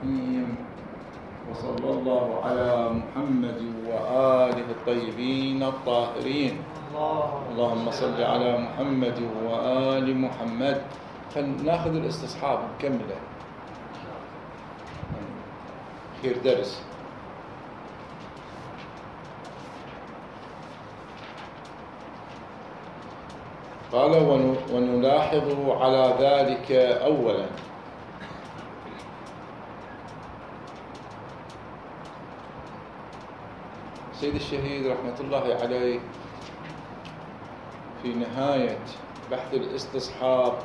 الرحيم. وصلى الله على محمد وآله الطيبين الطاهرين. اللهم صل على محمد وآل محمد. ناخذ الاستصحاب نكمله. خير درس. قال ونلاحظ على ذلك أولا سيد الشهيد رحمة الله عليه في نهاية بحث الاستصحاب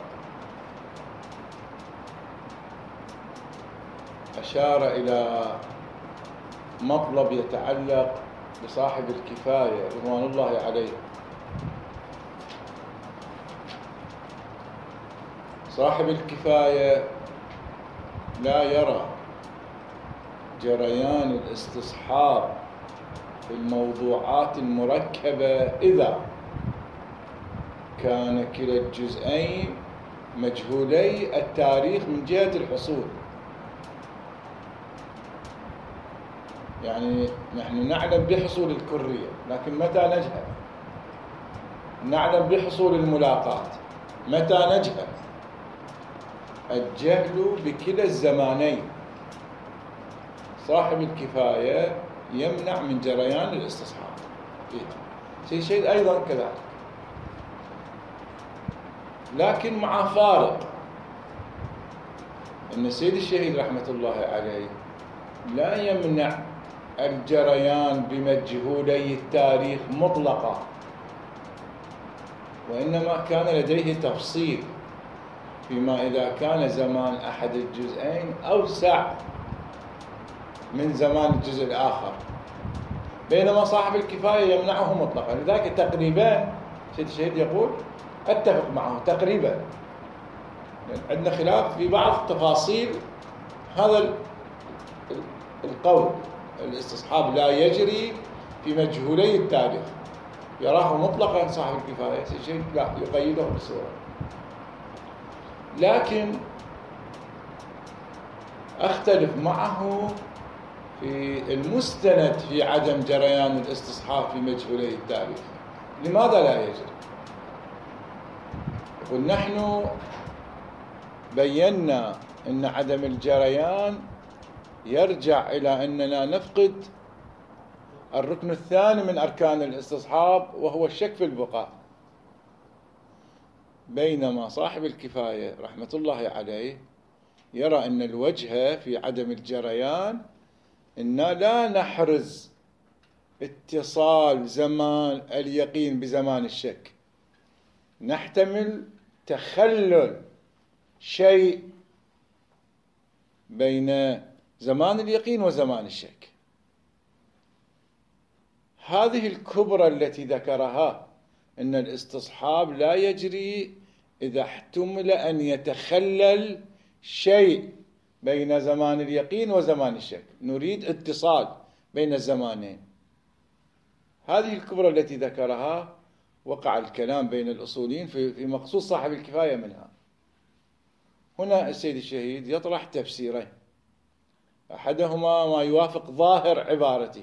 أشار إلى مطلب يتعلق بصاحب الكفاية رضوان الله عليه. صاحب الكفاية لا يرى جريان الاستصحاب في الموضوعات المركبة إذا كان كلا الجزئين مجهولي التاريخ من جهة الحصول. يعني نحن نعلم بحصول الكرية، لكن متى نجهل؟ نعلم بحصول الملاقات، متى نجهل؟ الجهل بكلا الزمانين. صاحب الكفاية يمنع من جريان الاستصحاب. شيء أيضا كذلك، لكن مع فارق أن السيد الشهيد رحمة الله عليه لا يمنع الجريان بمجهولي التاريخ مطلقا، وإنما كان لديه تفصيل فيما إذا كان زمان أحد الجزئين أوسع من زمان الجزء الآخر، بينما صاحب الكفاية يمنعه مطلقا. لذلك تقريبا سيد الشهيد يقول أتفق معه تقريبا، يعني عندنا خلاف في بعض تفاصيل هذا القول. الاستصحاب لا يجري في مجهولي التاريخ، يراه مطلقا صاحب الكفاية. سيد الشهيد لا، يقيده بصورة. لكن أختلف معه في المستند في عدم جريان الاستصحاب في مجهولي التاريخ. لماذا لا يجري؟ يقول نحن بينا أن عدم الجريان يرجع إلى أننا نفقد الركن الثاني من أركان الاستصحاب، وهو الشك في البقاء. بينما صاحب الكفاية رحمة الله عليه يرى أن الوجه في عدم الجريان إن لا نحرز اتصال زمان اليقين بزمان الشك، نحتمل تخلل شيء بين زمان اليقين وزمان الشك. هذه الكبرى التي ذكرها أن الاستصحاب لا يجري إذا احتمل أن يتخلل شيء بين زمان اليقين وزمان الشك، نريد اتصال بين الزمانين. هذه الكبرى التي ذكرها وقع الكلام بين الأصوليين في مقصود صاحب الكفاية منها. هنا السيد الشهيد يطرح تفسيرين، أحدهما ما يوافق ظاهر عبارته،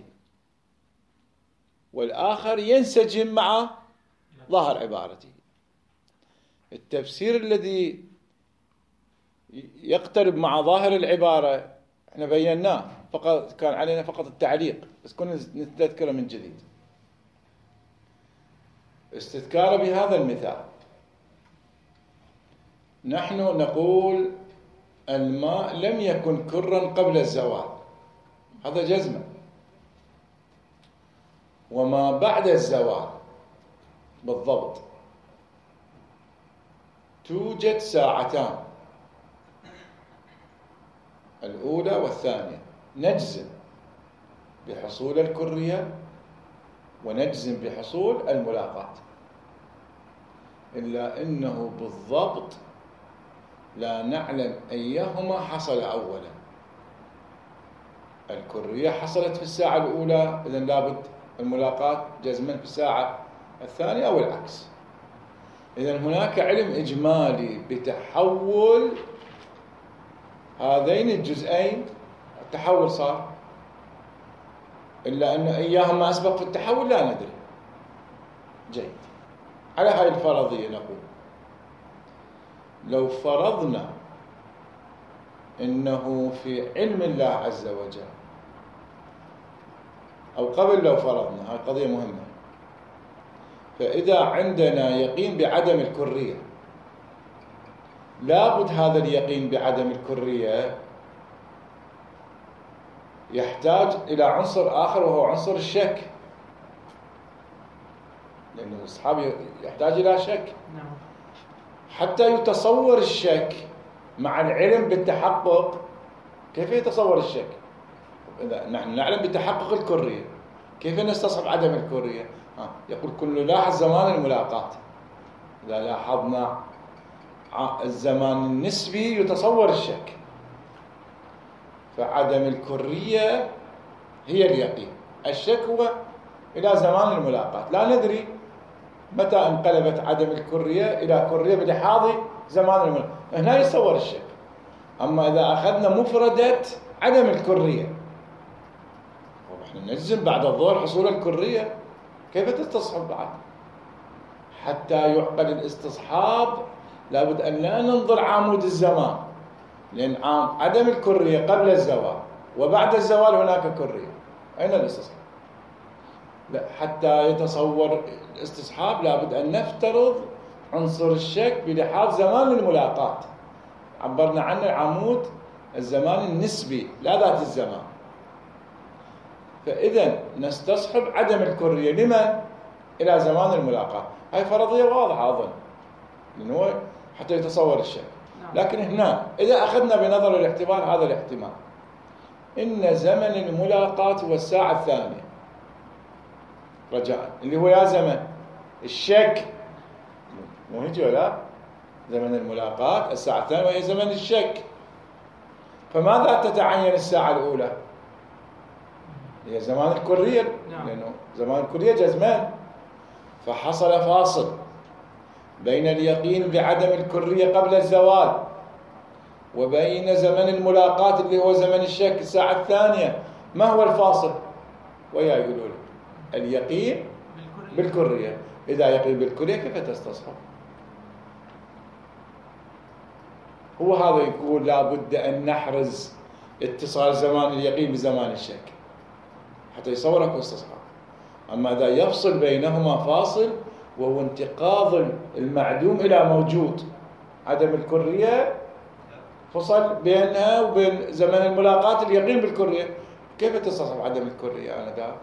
والآخر ينسجم مع ظاهر عبارته. التفسير الذي يقترب مع ظاهر العبارة احنا بيناه، فقط كان علينا فقط التعليق، بس كنا نتذكره من جديد. استذكار بهذا المثال، نحن نقول الماء لم يكن كرا قبل الزوال، هذا جزما، وما بعد الزوال بالضبط توجد ساعتان، الأولى والثانية، نجزم بحصول الكرية ونجزم بحصول الملاقات، إلا أنه بالضبط لا نعلم أيهما حصل أولا. الكرية حصلت في الساعة الأولى، إذن لابد الملاقات جزما في الساعة الثانية أو العكس. إذن هناك علم إجمالي بتحول هذين الجزئين التحول صار، إلا أن إياهم ما أسبق في التحول لا ندري. جيد. على هاي الفرضية نقول لو فرضنا إنه في علم الله عز وجل، أو قبل لو فرضنا، هاي قضية مهمة، فإذا عندنا يقين بعدم الكرية، لابد هذا اليقين بعدم الكرية يحتاج إلى عنصر آخر وهو عنصر الشك، لأن الأصحاب يحتاج إلى شك حتى يتصور الشك مع العلم بالتحقق. كيف يتصور الشك؟ إذا نحن نعلم بتحقق الكرية، كيف نستصحب عدم الكرية؟ يقول كل لاحظ زمان الملاقاة. إذا لاحظنا الزمان النسبي يتصور الشك، فعدم الكرية هي اليقين، الشك هو إلى زمان الملاقاة، لا ندري متى انقلبت عدم الكرية إلى كرية بلحاظ زمان الملاقاة، هنا يتصور الشك. أما إذا أخذنا مفردة عدم الكرية، ونحن نجزم بعد الظهر حصول الكرية، كيف تستصحب بعد؟ حتى يعقل الاستصحاب لابد أن لا ننظر عمود الزمان، لأن عدم الكرية قبل الزوال وبعد الزوال هناك كرية، أين الاستصحاب؟ لا، حتى يتصور الاستصحاب لابد أن نفترض عنصر الشك بلحاظ زمان الملاقاة، عبرنا عنه عمود الزمان النسبي لا ذات الزمان. فإذا نستصحب عدم الكرية لمن؟ إلى زمان الملاقاة. هاي فرضية واضحة أظن، لأنه حتى يتصور الشك. لكن هنا إذا أخذنا بنظر الاحتمال هذا الاحتمال، إن زمن الملاقاة هو الساعة الثانية رجاء، اللي هو يا زمن الشك، مو هيك ولا؟ زمن الملاقاة الساعة الثانية وهي زمن الشك. فماذا تتعين الساعة الأولى؟ هي زمان الكرية، لأنه زمان الكرية جزمان، فحصل فاصل بين اليقين بعدم الكرية قبل الزوال وبين زمن الملاقاة اللي هو زمن الشك الساعة الثانية. ما هو الفاصل؟ ويا يقولون اليقين بالكرية. إذا يقين بالكرية كيف تستصحب؟ هو هذا يقول لابد أن نحرز اتصال زمان اليقين بزمان الشك حتى يصورك واستصحاب. أما إذا يفصل بينهما فاصل وهو انتقاض المعدوم إلى موجود، عدم الكرية فصل بينها وبين زمن الملاقاة اليقين بالكرية، كيف تستصحب عدم الكرية آنذاك؟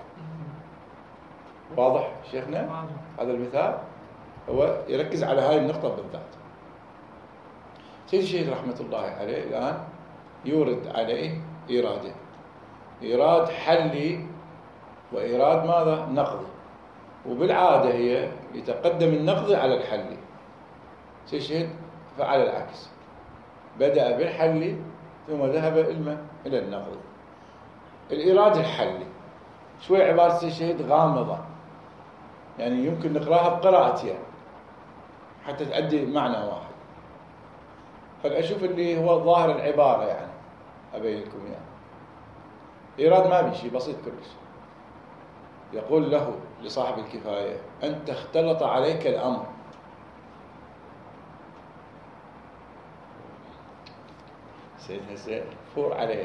واضح شيخنا؟ هذا المثال هو يركز على هاي النقطة بالذات. سيد الشيخ رحمة الله عليه الآن يورد عليه إيرادين، إيراد حلي وإيراد ماذا؟ نقضي. وبالعادة هي يتقدم النقضي على الحلي. سيد الشيخ فعل العكس، بدأ بالحلي ثم ذهب إلى النقضي. الإيراد الحلي شوي عبارة سيد الشيخ غامضة، يعني يمكن نقراها بقراءتين حتى تؤدي معنى واحد. فالأشوف اللي هو ظاهر العبارة يعني أبين لكم يعني. إيراد ما بشيء بسيط كلش. يقول له لصاحب الكفاية: أنت اختلط عليك الأمر، سيد هسه فور عليه.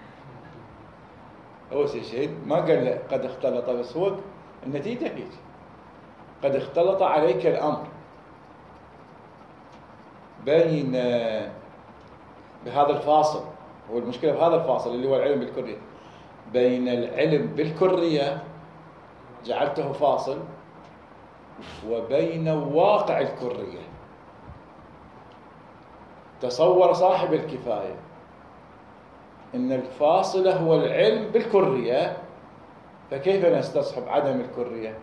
هو سيد ما قال له قد اختلط، بس هو النتيجة هيك: قد اختلط عليك الأمر بين بهذا الفاصل. هو المشكلة بهذا الفاصل اللي هو العلم بالكرية، بين العلم بالكرية جعلته فاصل وبين واقع الكرية. تصور صاحب الكفاية إن الفاصل هو العلم بالكرية، فكيف نستصحب عدم الكرية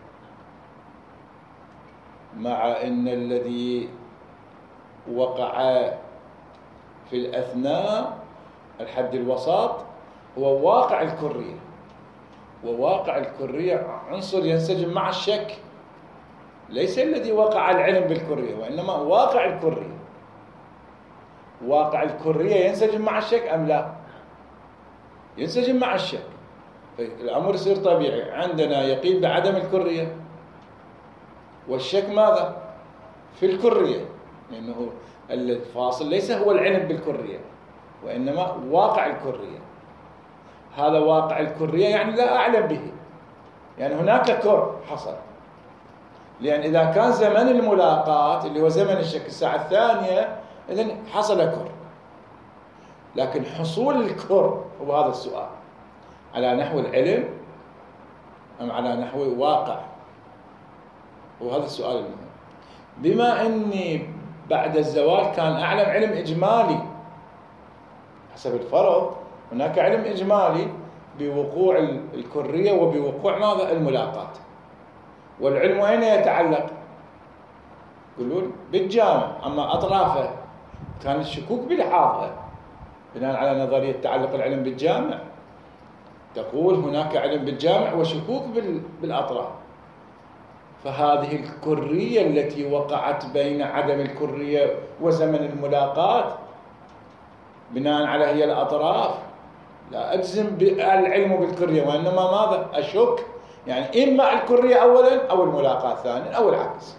مع أن الذي وقع في الأثناء الحد الوسط هو واقع الكرية، وواقع الكرية عنصر ينسجم مع الشك، ليس الذي وقع العلم بالكرية، وإنما واقع الكرية. واقع الكرية ينسجم مع الشك أم لا؟ ينسجم مع الشك. الأمر يصير طبيعي، عندنا يقين بعدم الكرية، والشك ماذا؟ في الكرية، لأنه الفاصل ليس هو العلم بالكرية، وإنما واقع الكرية. هذا واقع الكرية يعني لا أعلم به، يعني هناك كر حصل. لأن إذا كان زمن الملاقات اللي هو زمن الشك الساعة الثانية، إذن حصل كر. لكن حصول الكر هو هذا السؤال، على نحو العلم أم على نحو واقع؟ وهذا السؤال المهم. بما أني بعد الزوال كان أعلم علم إجمالي حسب الفرض، هناك علم إجمالي بوقوع الكرية وبوقوع ماذا؟ الملاقات. والعلم أين يتعلق؟ يقولون بالجامع، أما أطرافه كان الشكوك بلحاظها بناء على نظرية تعلق العلم بالجامع. تقول هناك علم بالجامع وشكوك بالأطراف. فهذه الكرية التي وقعت بين عدم الكرية وزمن الملاقات بناء على هي الأطراف، لا أجزم بالعلم بالكرية، وإنما ماذا؟ أشك، يعني إما الكرية أولا أو الملاقات ثانيا أو العكس.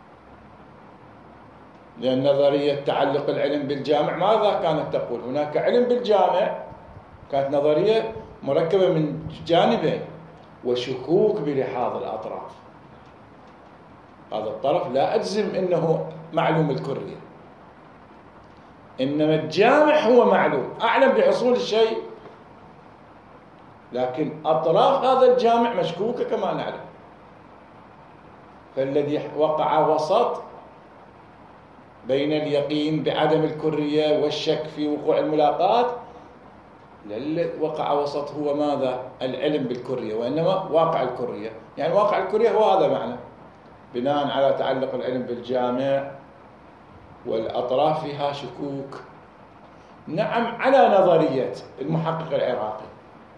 لأن نظرية تعلق العلم بالجامع ماذا كانت تقول؟ هناك علم بالجامع، كانت نظرية مركبة من جانبين، وشكوك بلحاظ الأطراف. هذا الطرف لا أجزم إنه معلوم الكرية، إنما الجامع هو معلوم، أعلم بحصول الشيء، لكن أطراف هذا الجامع مشكوكة كما نعلم. فالذي وقع وسط بين اليقين بعدم الكرية والشك في وقوع الملاقات، وقع وسط هو ماذا؟ العلم بالكرية، وإنما واقع الكرية. يعني واقع الكرية هو هذا معنى، بناء على تعلق العلم بالجامع والأطراف فيها شكوك. نعم، على نظرية المحقق العراقي،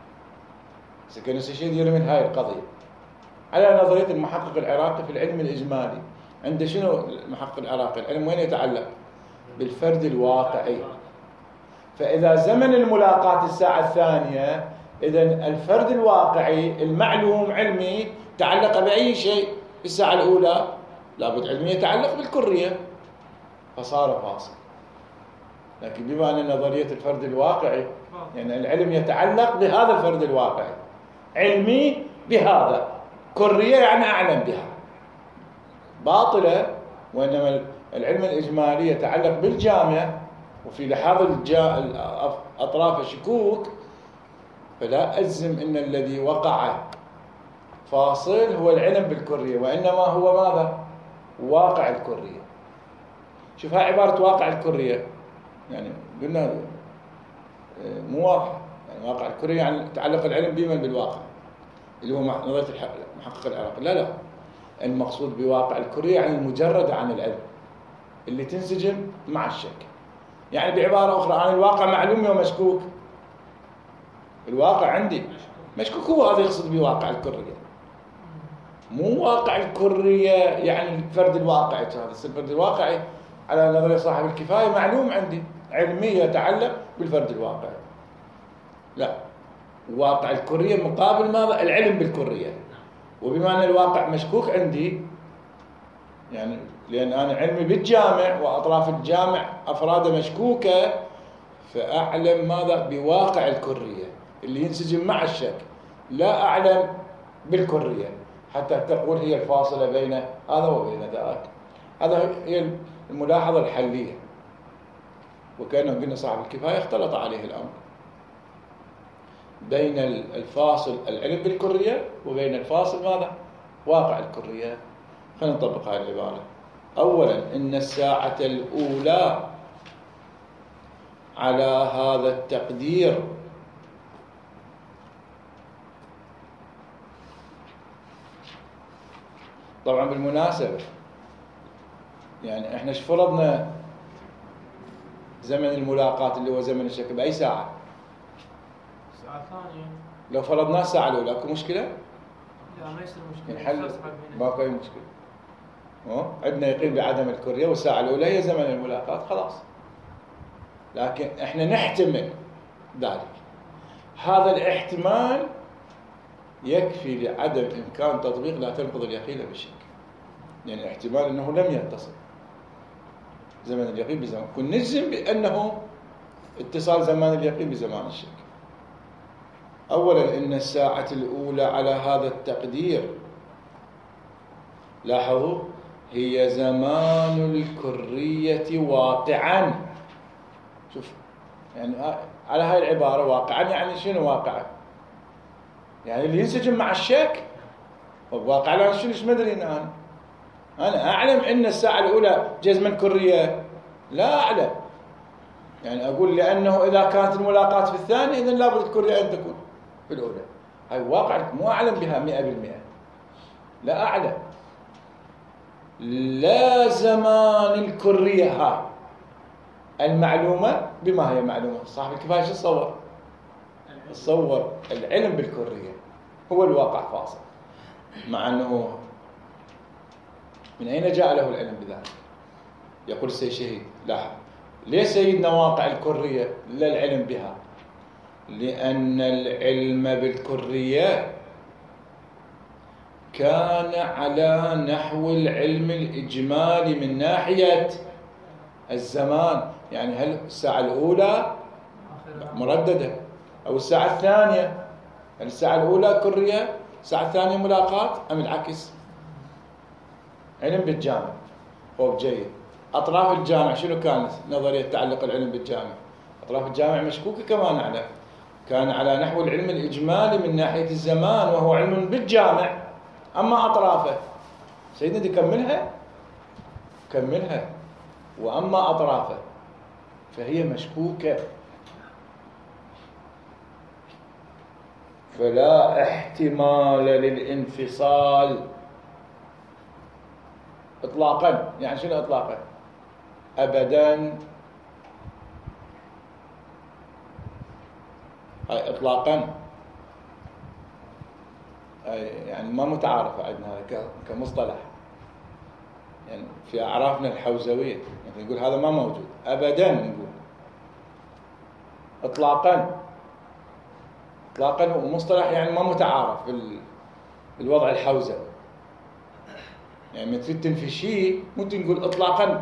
سكن السيد يرمي هاي القضية على نظرية المحقق العراقي في العلم الإجمالي. عنده شنو المحقق العراقي؟ العلم وين يتعلق؟ بالفرد الواقعي. فإذا زمن الملاقات الساعة الثانية، إذن الفرد الواقعي المعلوم علمي تعلق بأي شيء في الساعة الأولى؟ لابد علمي يتعلق بالكرية، فصار فاصل. لكن بما أن نظرية الفرد الواقعي يعني العلم يتعلق بهذا الفرد الواقعي، علمي بهذا، كرية يعني أعلم بها، باطلة. وإنما العلم الإجمالي يتعلق بالجامع وفي لحاظ أطراف شكوك، فلا أجزم إن الذي وقع فاصل هو العلم بالكرية، وإنما هو ماذا؟ واقع الكرية. شوف هاي عبارة واقع الكرية، يعني قلنا مو واضحة. يعني واقع الكرية يعني تعلق العلم بمن؟ بالواقع، اللي هو نظرية المحقق العراقي. لا، المقصود بواقع الكرية يعني المجرد عن العلم اللي تنسجم مع الشك. يعني بعبارة أخرى، أنا الواقع معلوم ومشكوك، الواقع عندي مشكوك، هو هذا يقصد بواقع الكرية، مو واقع الكرية يعني الفرد الواقعي. هذا الفرد الواقعي على نظرية صاحب الكفاية معلوم عندي، علمي يتعلق بالفرد الواقعي. لا، واقع الكرية مقابل ماذا؟ العلم بالكرية. وبما أن الواقع مشكوك عندي، يعني لأن أنا علمي بالجامع وأطراف الجامع أفراد مشكوكة، فأعلم ماذا؟ بواقع الكرية اللي ينسجم مع الشك، لا أعلم بالكرية حتى تقول هي الفاصلة بين هذا وبين ذاك. هذا هي الملاحظة الحلية. وكأنه قلنا صاحب الكفاية اختلط عليه الأمر بين الفاصل العلم بالكرية وبين الفاصل ماذا؟ واقع الكرية. خلينا نطبق هذه العبارة. أولا، إن الساعة الأولى على هذا التقدير طبعا بالمناسبة يعني احنا ايش فرضنا زمن الملاقات اللي هو زمن الشك بأي ساعة؟ الساعة الثانية. لو فرضناه الساعة الأولى اكو مشكلة؟ لا، ما يصير مشكلة. نحل، ماكو أي مشكلة. عندنا يقين بعدم الكرية والساعة الأولى هي زمن الملاقات، خلاص. لكن احنا نحتمل ذلك. هذا الاحتمال يكفي لعدم إمكان تطبيق لا تنقض اليقين بالشك. يعني احتمال أنه لم يتصل زمن اليقين بزمان، كن نجزم بأنه اتصال زمان اليقين بزمان الشك. أولا إن الساعة الأولى على هذا التقدير، لاحظوا، هي زمان الكرية واقعا. شوف يعني على هاي العبارة واقعا يعني شنو واقعا؟ يعني اللي ينسجم مع الشك. واقعا أنا شنو مدري أنا أعلم إن الساعة الأولى جزما كرية؟ لا أعلم. يعني أقول لأنه إذا كانت الملاقاة في الثانية إذن لابد الكرية أن تكون في الأولى. هاي واقع مو أعلم بها 100%. لا أعلم. لا زمان الكرية ها المعلومة بما هي معلومة. صاحب الكفاية شو تصور؟ تصور العلم بالكرية هو الواقع فاصل، مع أنه من أين جاء له العلم بذلك؟ يقول السيد شهيد لاحظ، ليش سيدنا واقع الكرية لا العلم بها؟ لأن العلم بالكرية كان على نحو العلم الإجمالي من ناحية الزمان. يعني هل الساعة الأولى مرددة أو الساعة الثانية؟ هل الساعة الأولى كرية الساعة الثانية ملاقاة أم العكس؟ علم بالجامع هو جيد. أطراف الجامع شنو كانت نظرية تعلق العلم بالجامع؟ أطراف الجامع مشكوكة كما نعلم، كان على نحو العلم الإجمالي من ناحية الزمان وهو علم بالجامع. أما أطرافه سيدنا دي كملها. وأما أطرافه فهي مشكوكة، فلا احتمال للانفصال إطلاقا. يعني شنو إطلاقا؟ أبدا. هاي إطلاقا يعني ما متعارف عندنا هذا كمصطلح. يعني في أعرافنا الحوزوية مثلا نقول هذا ما موجود أبدا، نقول إطلاقا. إطلاقا هو مصطلح يعني ما متعارف بالوضع الحوزوي. يعني من تريد تنفي شيء ممكن نقول إطلاقا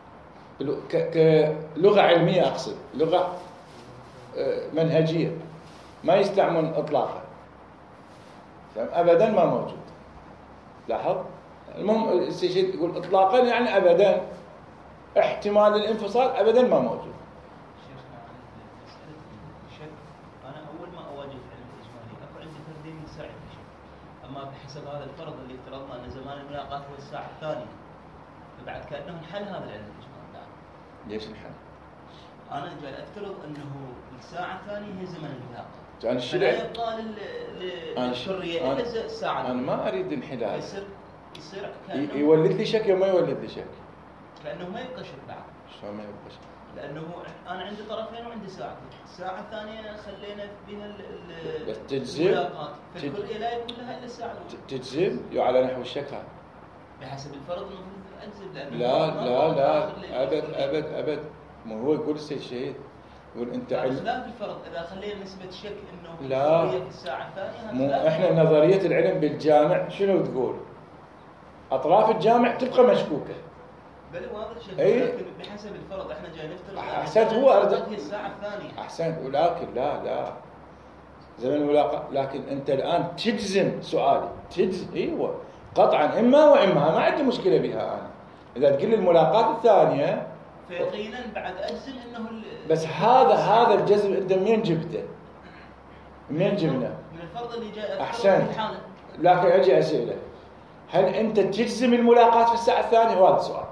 كلغة علمية، أقصد لغة منهجية ما يستعمل إطلاقا. أبدا ما موجود. لاحظ المهم السيد يقول إطلاقا يعني أبدا، احتمال الانفصال أبدا ما موجود. شيخنا الشك أنا أول ما أواجه العلم الإجمالي أكو عندي ترديد من ساعة الشك، أما بحسب هذا الفرض اللي افترضنا أن زمان الملاقاة هو الساعة الثانية، فبعد كأنه انحل هذا العلم الإجمالي الآن. ليش انحل؟ أنا جاي أفترض أنه الساعة الثانية هي زمن الملاقاة، أنا فلا يبقى للحرية إلا الساعة. أنا ما أريد انحلال. يصير يولد لي شك وما يولد لي شك، لأنه ما يبقى شك بعد. شلون ما يبقى شك؟ لأنه أنا عندي طرفين وعندي ساعة. الساعة الثانية خلينا بها بس تجزم الملاقات، فالكل لا يكون لها إلا الساعة الأولى. تجزم على نحو الشك هذا بحسب الفرض المفروض أجزم، لأنه لا أبد. ما هو يقول السيد شهيد، يقول أنت خلاف الفرض. إذا خلينا نسبة شك إنه لا في الساعة الثانية، مو إحنا نظرية العلم بالجامع شنو تقول؟ أطراف الجامع تبقى مشكوكة. بل واضح شك، لكن بحسب الفرض إحنا جاي نفترض أحسنت. هو هي الساعة الثانية. أحسنت، ولكن لا زمن الملاقاة. لكن أنت الآن تجزم سؤالي، تجزم أيوة قطعا إما وإما، ما عندي مشكلة بها أنا. إذا تقول لي الملاقاة الثانية فيقينا بعد أجزم إنه بس هذا الجزم أنت منين جبته؟ منين جبنا؟ من الفرض اللي جاء. أحسنت. لكن أجي أسئلة، هل أنت تجزم الملاقاة في الساعة الثانية؟ وهذا السؤال.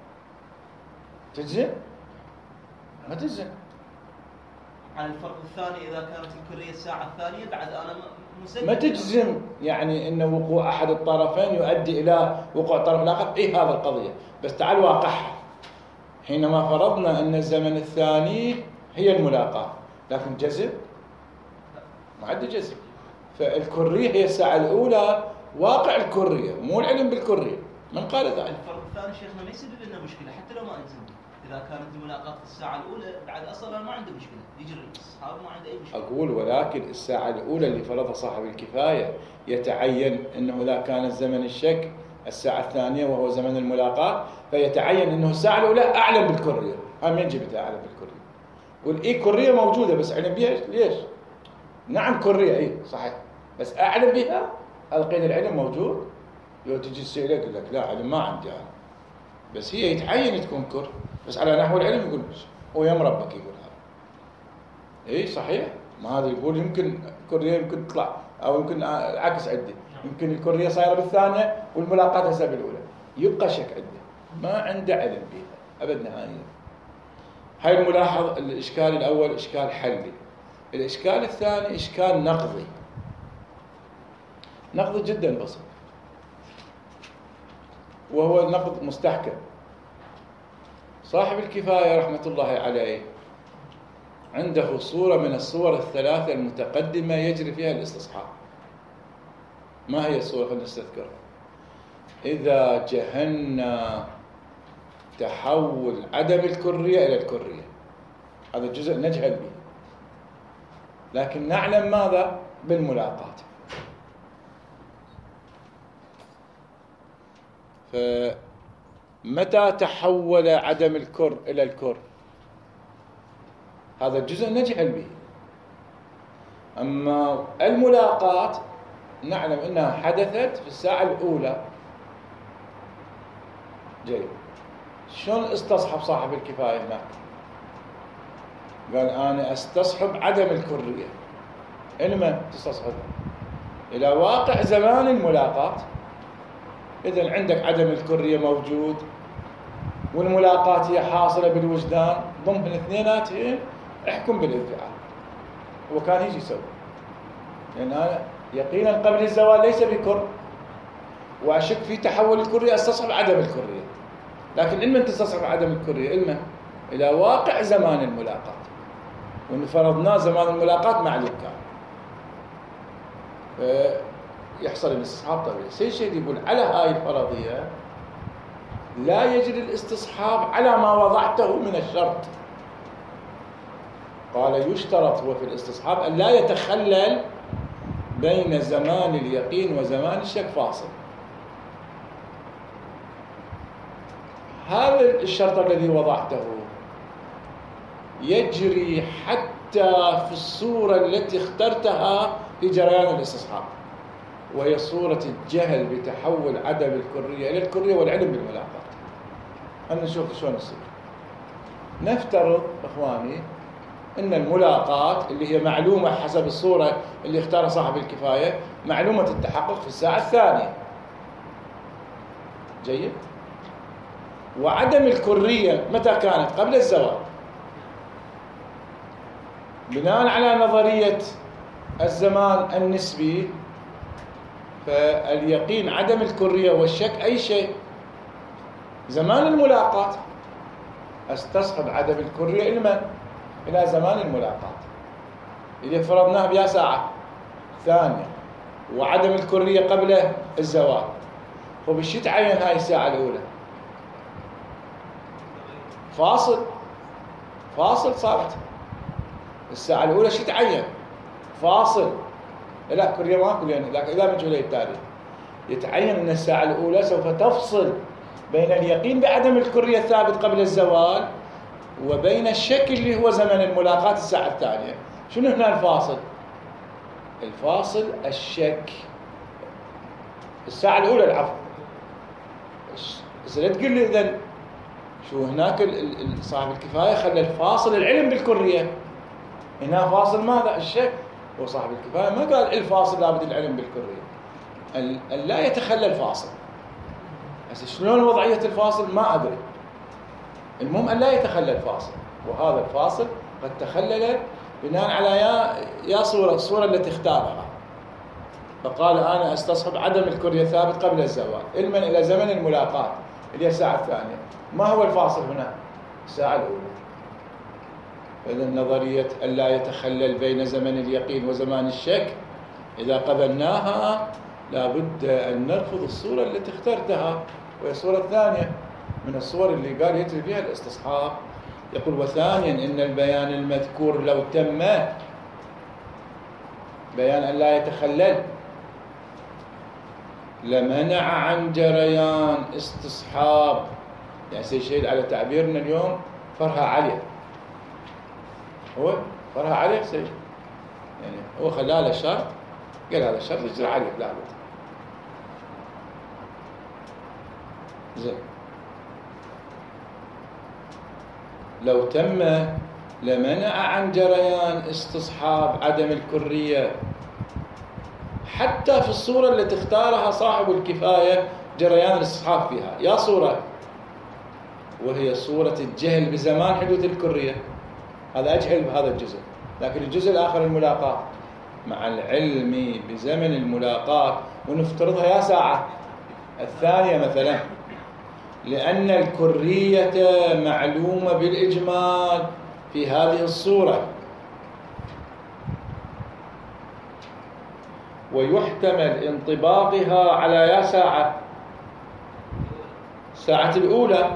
تجزم؟ ما تجزم. عن الفرق الثاني إذا كانت الكرية الساعة الثانية بعد أنا مسجل. ما تجزم يعني أن وقوع أحد الطرفين يؤدي إلى وقوع الطرف الآخر. إيه هذا القضية، بس تعال واقعها. حينما فرضنا أن الزمن الثاني هي الملاقاة، لكن جزم؟ ما عندي جزم. فالكرية هي الساعة الأولى، واقع الكرية مو العلم بالكرية. من قال ذلك؟ الفرق الثاني شيخنا ما يسبب لنا مشكلة حتى لو ما أجزم. اذا كانت الملاقات في الساعه الاولى بعد اصلا ما عنده مشكله، يجري الاستصحاب ما عنده اي مشكله. اقول ولكن الساعه الاولى اللي فرضها صاحب الكفايه يتعين انه اذا كان زمن الشك الساعه الثانيه وهو زمن الملاقات، فيتعين انه الساعه الاولى اعلم بالكريه. من جبتها اعلم بالكريه؟ والاي كريه موجوده بس اعلم بها ليش؟ نعم كريه اي صحيح، بس اعلم بها. هذا قيد العلم موجود. لو تجي تسأله يقول لك لا علم ما عندي انا، بس هي يتعين تكون كر، بس على نحو العلم يقول ويم ربك يقول هذا. اي صحيح، ما هذا يقول يمكن كريه يمكن تطلع، او يمكن العكس عندي، يمكن الكريه صايره بالثانيه والملاقات هسه بالاولى، يبقى شك عنده، ما عنده علم بها ابد نهائيا. هاي الملاحظ. الاشكال الاول اشكال حلي. الاشكال الثاني اشكال نقضي. نقضي جدا بسيط، وهو النقد مستحكم. صاحب الكفاية رحمة الله عليه عنده صورة من الصور الثلاثة المتقدمة يجري فيها الاستصحاب. ما هي الصورة؟ خلينا نستذكرها. إذا جهلنا تحول عدم الكرية إلى الكرية، هذا الجزء نجهل به، لكن نعلم ماذا؟ بالملاقات. فمتى تحول عدم الكر إلى الكر؟ هذا الجزء نجهل به. أما الملاقات نعلم أنها حدثت في الساعة الأولى. جيد. شلون استصحب صاحب الكفاية هناك؟ قال أنا استصحب عدم الكرية. إلما تستصحب إلى واقع زمان الملاقات. إذن عندك عدم الكرية موجود والملاقات هي حاصلة بالوجدان، ضمن الاثنيناتهم احكم بالانفعال. وكان يجي يسوي، لأن أنا يقينا قبل الزوال ليس بكر، وأشك في تحول الكرية استصحب عدم الكرية. لكن إلما تستصحب عدم الكرية إلما إلى واقع زمان الملاقات، وإن فرضنا زمان الملاقات معلوم كان، يحصل الاستصحاب طبيعي. سيد يقول على هاي الفرضية لا يجري الاستصحاب على ما وضعته من الشرط. قال يشترط هو في الاستصحاب أن لا يتخلل بين زمان اليقين وزمان الشك فاصل. هذا الشرط الذي وضعته يجري حتى في الصورة التي اخترتها لجريان الاستصحاب، وهي صورة الجهل بتحول عدم الكرية إلى الكرية والعلم بالملاقات. خلينا نشوف شلون يصير. نفترض إخواني أن الملاقات اللي هي معلومة حسب الصورة اللي اختارها صاحب الكفاية معلومة التحقق في الساعة الثانية. جيد. وعدم الكرية متى كانت؟ قبل الزوال. بناء على نظرية الزمان النسبي، فاليقين عدم الكرية والشك أي شيء زمان الملاقات. استصحب عدم الكرية إلى زمان الملاقات. إذا فرضناها بها ساعة ثانية وعدم الكرية قبل الزوال، فبش يتعين هاي الساعة الأولى؟ فاصل صارت الساعة الأولى. شو يتعين؟ فاصل. لا كرية ماكو، لأن إذا بنجي له التاريخ يتعين أن الساعة الأولى سوف تفصل بين اليقين بعدم الكرية الثابت قبل الزوال وبين الشك اللي هو زمن الملاقات الساعة الثانية. شنو هنا الفاصل؟ الفاصل الشك الساعة الأولى العفو. بس لا تقول لي إذن شو هناك صاحب الكفاية خلى الفاصل العلم بالكرية، هنا فاصل ماذا؟ الشك. وصاحب الكفاية ما قال الفاصل لابد العلم بالكرية، لا يتخلى الفاصل. بس شلون وضعية الفاصل ما أدري. المهم أن لا يتخلى الفاصل، وهذا الفاصل قد تخلل بناء على يا الصورة التي اختارها. فقال أنا استصحب عدم الكرية ثابت قبل الزوال علما إلى زمن الملاقات اللي هي الساعة الثانية. ما هو الفاصل هنا؟ الساعة الأولى. فإذا نظرية أن لا يتخلل بين زمن اليقين وزمان الشك إذا قبلناها لابد أن نرفض الصورة التي اخترتها، وهي الصورة الثانية من الصور اللي قال يجري فيها الاستصحاب. يقول وثانيا إن البيان المذكور لو تم بيان أن لا يتخلل لمنع عن جريان استصحاب، يعني سيد شهيد على تعبيرنا اليوم فرها عليه، هو فرها عليه سيد، يعني هو خلاه له شرط، قال هذا الشرط يجري عليه لا بد. زين لو تم لمنع عن جريان استصحاب عدم الكرية حتى في الصورة التي اختارها صاحب الكفاية جريان الاستصحاب فيها، يا صورة وهي صورة الجهل بزمان حدوث الكرية، هذا أجهل بهذا الجزء، لكن الجزء الآخر الملاقاة مع العلم بزمن الملاقاة، ونفترضها يا ساعة الثانية مثلا، لأن الكرية معلومة بالإجمال في هذه الصورة، ويحتمل انطباقها على يا ساعة الأولى.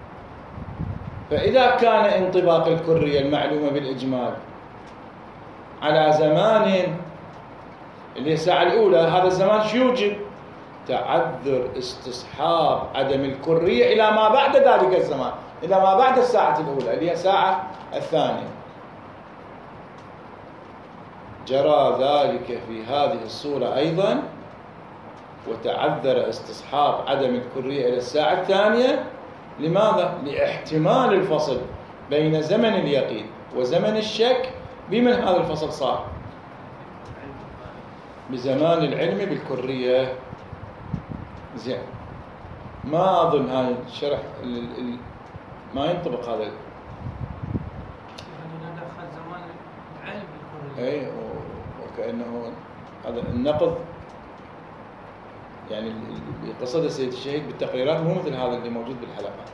فإذا كان انطباق الكرية المعلومة بالإجمال على زمان اللي هي الساعة الأولى، هذا الزمان شو يوجب؟ تعذر استصحاب عدم الكرية إلى ما بعد ذلك الزمان، إلى ما بعد الساعة الأولى اللي هي الساعة الثانية. جرى ذلك في هذه الصورة أيضا، وتعذر استصحاب عدم الكرية إلى الساعة الثانية. لماذا؟ لاحتمال الفصل بين زمن اليقين وزمن الشك. بمن هذا الفصل صار؟ بزمان العلم بالكرية. زين، ما أظن هذا الشرح ما ينطبق هذا. يعني ندخل زمان العلم بالكرية. أي، وكأنه هذا النقض، يعني اللي قصده السيد الشهيد بالتقريرات مو مثل هذا اللي موجود بالحلقة،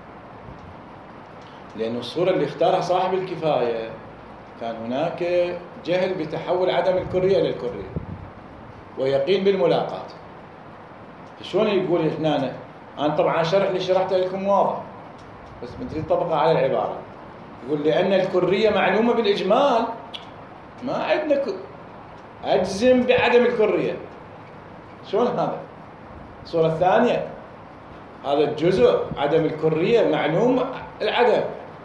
لأنه الصورة اللي اختارها صاحب الكفاية كان هناك جهل بتحول عدم الكرية إلى الكرية ويقين بالملاقاة. شلون يقول هنا؟ أنا طبعا شرح اللي شرحته لكم واضح، بس بدي أطبقه على العبارة. يقول لأن الكرية معلومة بالإجمال، ما عندنا أجزم بعدم الكرية. شلون هذا؟ الصورة الثانية هذا الجزء عدم الكرية معلوم العدم،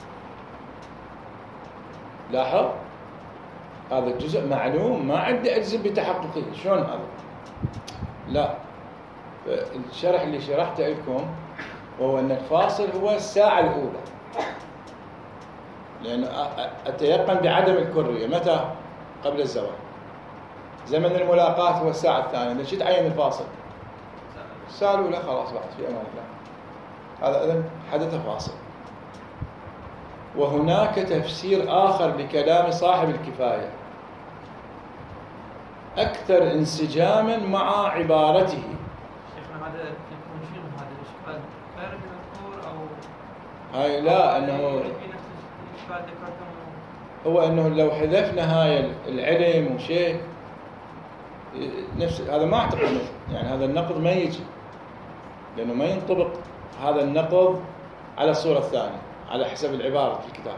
لاحظ هذا الجزء معلوم ما عندي أجزم بتحققه. شلون هذا؟ لا، الشرح اللي شرحته لكم وهو أن الفاصل هو الساعة الأولى، لأن أتيقن بعدم الكرية متى؟ قبل الزواج. زمن الملاقاة هو الساعة الثانية. ليش تعين الفاصل؟ الساعة الأولى، خلاص بعد في أمان الله. هذا إذن حدث فاصل. وهناك تفسير آخر لكلام صاحب الكفاية أكثر انسجاما مع عبارته. شيخنا هذا يكون شنو؟ هذا الإشكال غير المذكور أو هاي لا، أنه في نفس الإشكال ذكرته هو أنه لو حذفنا هاي العلم وشيء نفس هذا ما أعتقد، يعني هذا النقض ما يجي، لأنه ما ينطبق هذا النقض على الصورة الثانية على حسب العبارة في الكتاب،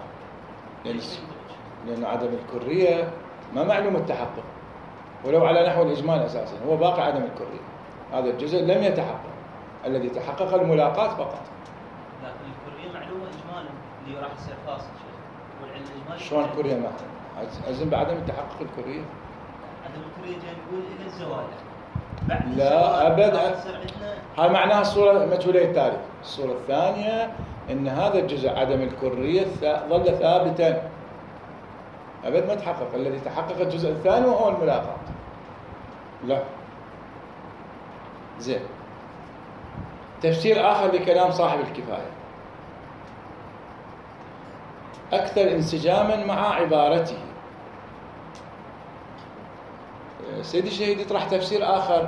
لأنه عدم الكرية ما معلوم التحقق، ولو على نحو الإجمال أساسا هو باقي عدم الكرية. هذا الجزء لم يتحقق، الذي تحقق الملاقاة فقط. لكن الكرية معلومة إجمالا اللي راح يصير فاصل شيء، والعلم الإجمالي شلون الكرية معلومة؟ أجزم بعدم تحقق الكرية؟ عدم الكرية جاي نقول إلى الزواج. بعد لا أبدا، يصير عندنا هاي معناها الصورة مجهولية التاريخ. الصورة الثانية أن هذا الجزء عدم الكرية ظل ثابتا أبد ما تحقق. الذي تحقق الجزء الثاني وهو الملاقاة. لا. زين، تفسير آخر لكلام صاحب الكفاية أكثر انسجاما مع عبارته. سيدي الشهيد يطرح تفسير آخر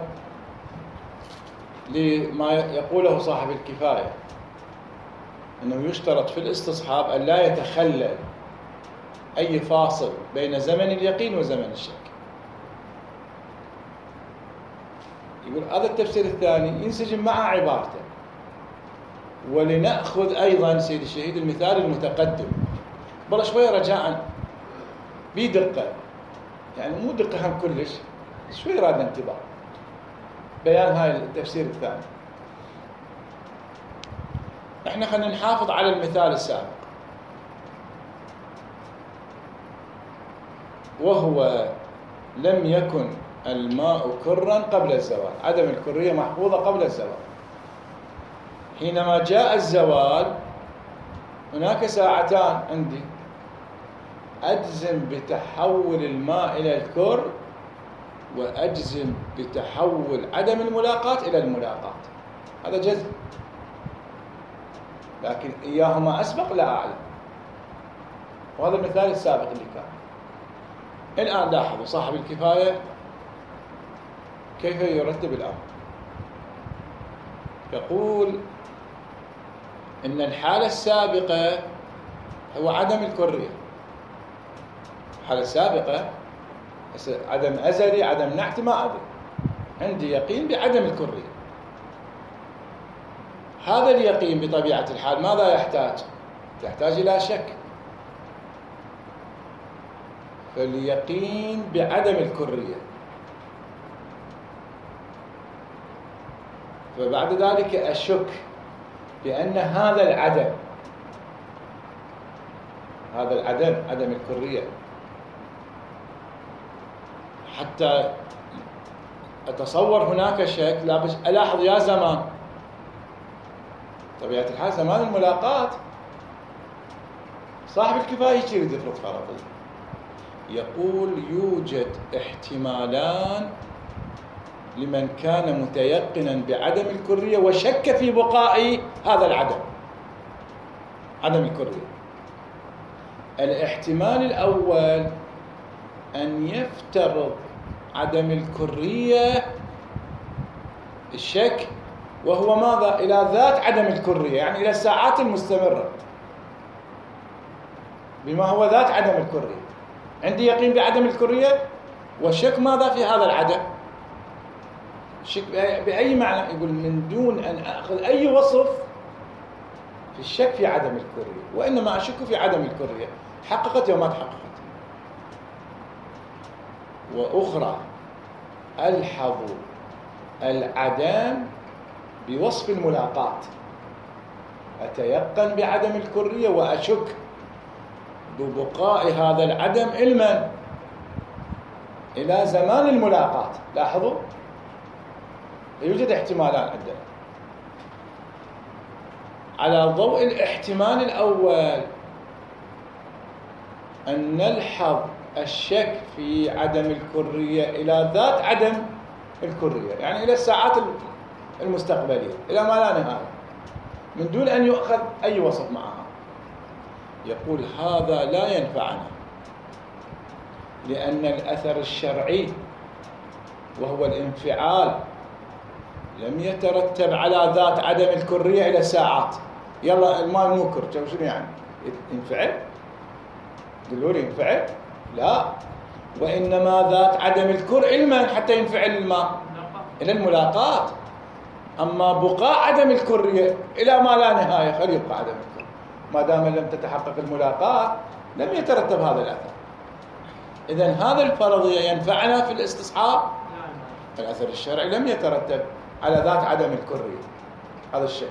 لما يقوله صاحب الكفاية، أنه يشترط في الاستصحاب أن لا يتخلل أي فاصل بين زمن اليقين وزمن الشك. يقول هذا التفسير الثاني ينسجم مع عبارته، ولنأخذ أيضا سيد الشهيد المثال المتقدم بلا شوية رجاء بدقة، يعني مو دقة هم كلش، شوي رادنا انتباه بيان هاي التفسير الثاني. احنا خلينا نحافظ على المثال السابق، وهو لم يكن الماء كرا قبل الزوال، عدم الكرية محفوظة قبل الزوال. حينما جاء الزوال هناك ساعتان عندي أجزم بتحول الماء إلى الكر، وأجزم بتحول عدم الملاقاة إلى الملاقاة، هذا جزم، لكن إياهما أسبق لا أعلم، وهذا المثال السابق اللي كان. الآن لاحظوا صاحب الكفاية كيف يرتب الأمر. يقول إن الحالة السابقة هو عدم الكرية، الحالة السابقة عدم أزلي، عدم نعت، ما أدري، عندي يقين بعدم الكرية. هذا اليقين بطبيعة الحال ماذا يحتاج؟ يحتاج إلى شك، فاليقين بعدم الكرية، فبعد ذلك أشك بأن هذا العدم عدم الكرية، حتى أتصور هناك شك. لا بس ألاحظ يا زمان، طبيعة الحال زمان الملاقاة صاحب الكفاية يريد يفرض فرضية، يقول يوجد احتمالان لمن كان متيقنا بعدم الكرية وشك في بقاء هذا العدم، عدم الكرية. الاحتمال الأول أن يفترض عدم الكرية الشك، وهو ماذا؟ إلى ذات عدم الكرية، يعني إلى الساعات المستمرة، بما هو ذات عدم الكرية. عندي يقين بعدم الكرية والشك ماذا في هذا العدم؟ الشك بأي معنى؟ يقول من دون أن أخذ أي وصف في الشك في عدم الكرية، وإنما أشك في عدم الكرية، حققت أو ما تحققت. وأخرى ألحظ العدم بوصف الملاقاة، أتيقن بعدم الكرية وأشك ببقاء هذا العدم علما إلى زمان الملاقاة. لاحظوا يوجد احتمالان عندنا. على ضوء الاحتمال الأول أن نلحظ الشك في عدم الكرية إلى ذات عدم الكرية، يعني إلى الساعات المستقبلية، إلى ما لا نهاية، من دون أن يؤخذ أي وصف معها. يقول هذا لا ينفعنا، لأن الأثر الشرعي وهو الانفعال لم يترتب على ذات عدم الكرية إلى ساعات. يلا الماء موكر، شنو يعني؟ ينفعل؟ قلوا لي ينفعل؟ لا، وإنما ذات عدم الكر علما حتى ينفعل الماء إلى الملاقاة. أما بقاء عدم الكرية إلى ما لا نهاية، خلي يبقى عدم الكر، ما دام لم تتحقق الملاقاة لم يترتب هذا الأثر. إذن هذا الفرضية ينفعنا في الاستصحاب؟ الأثر الشرعي لم يترتب على ذات عدم الكرية، هذا الشيء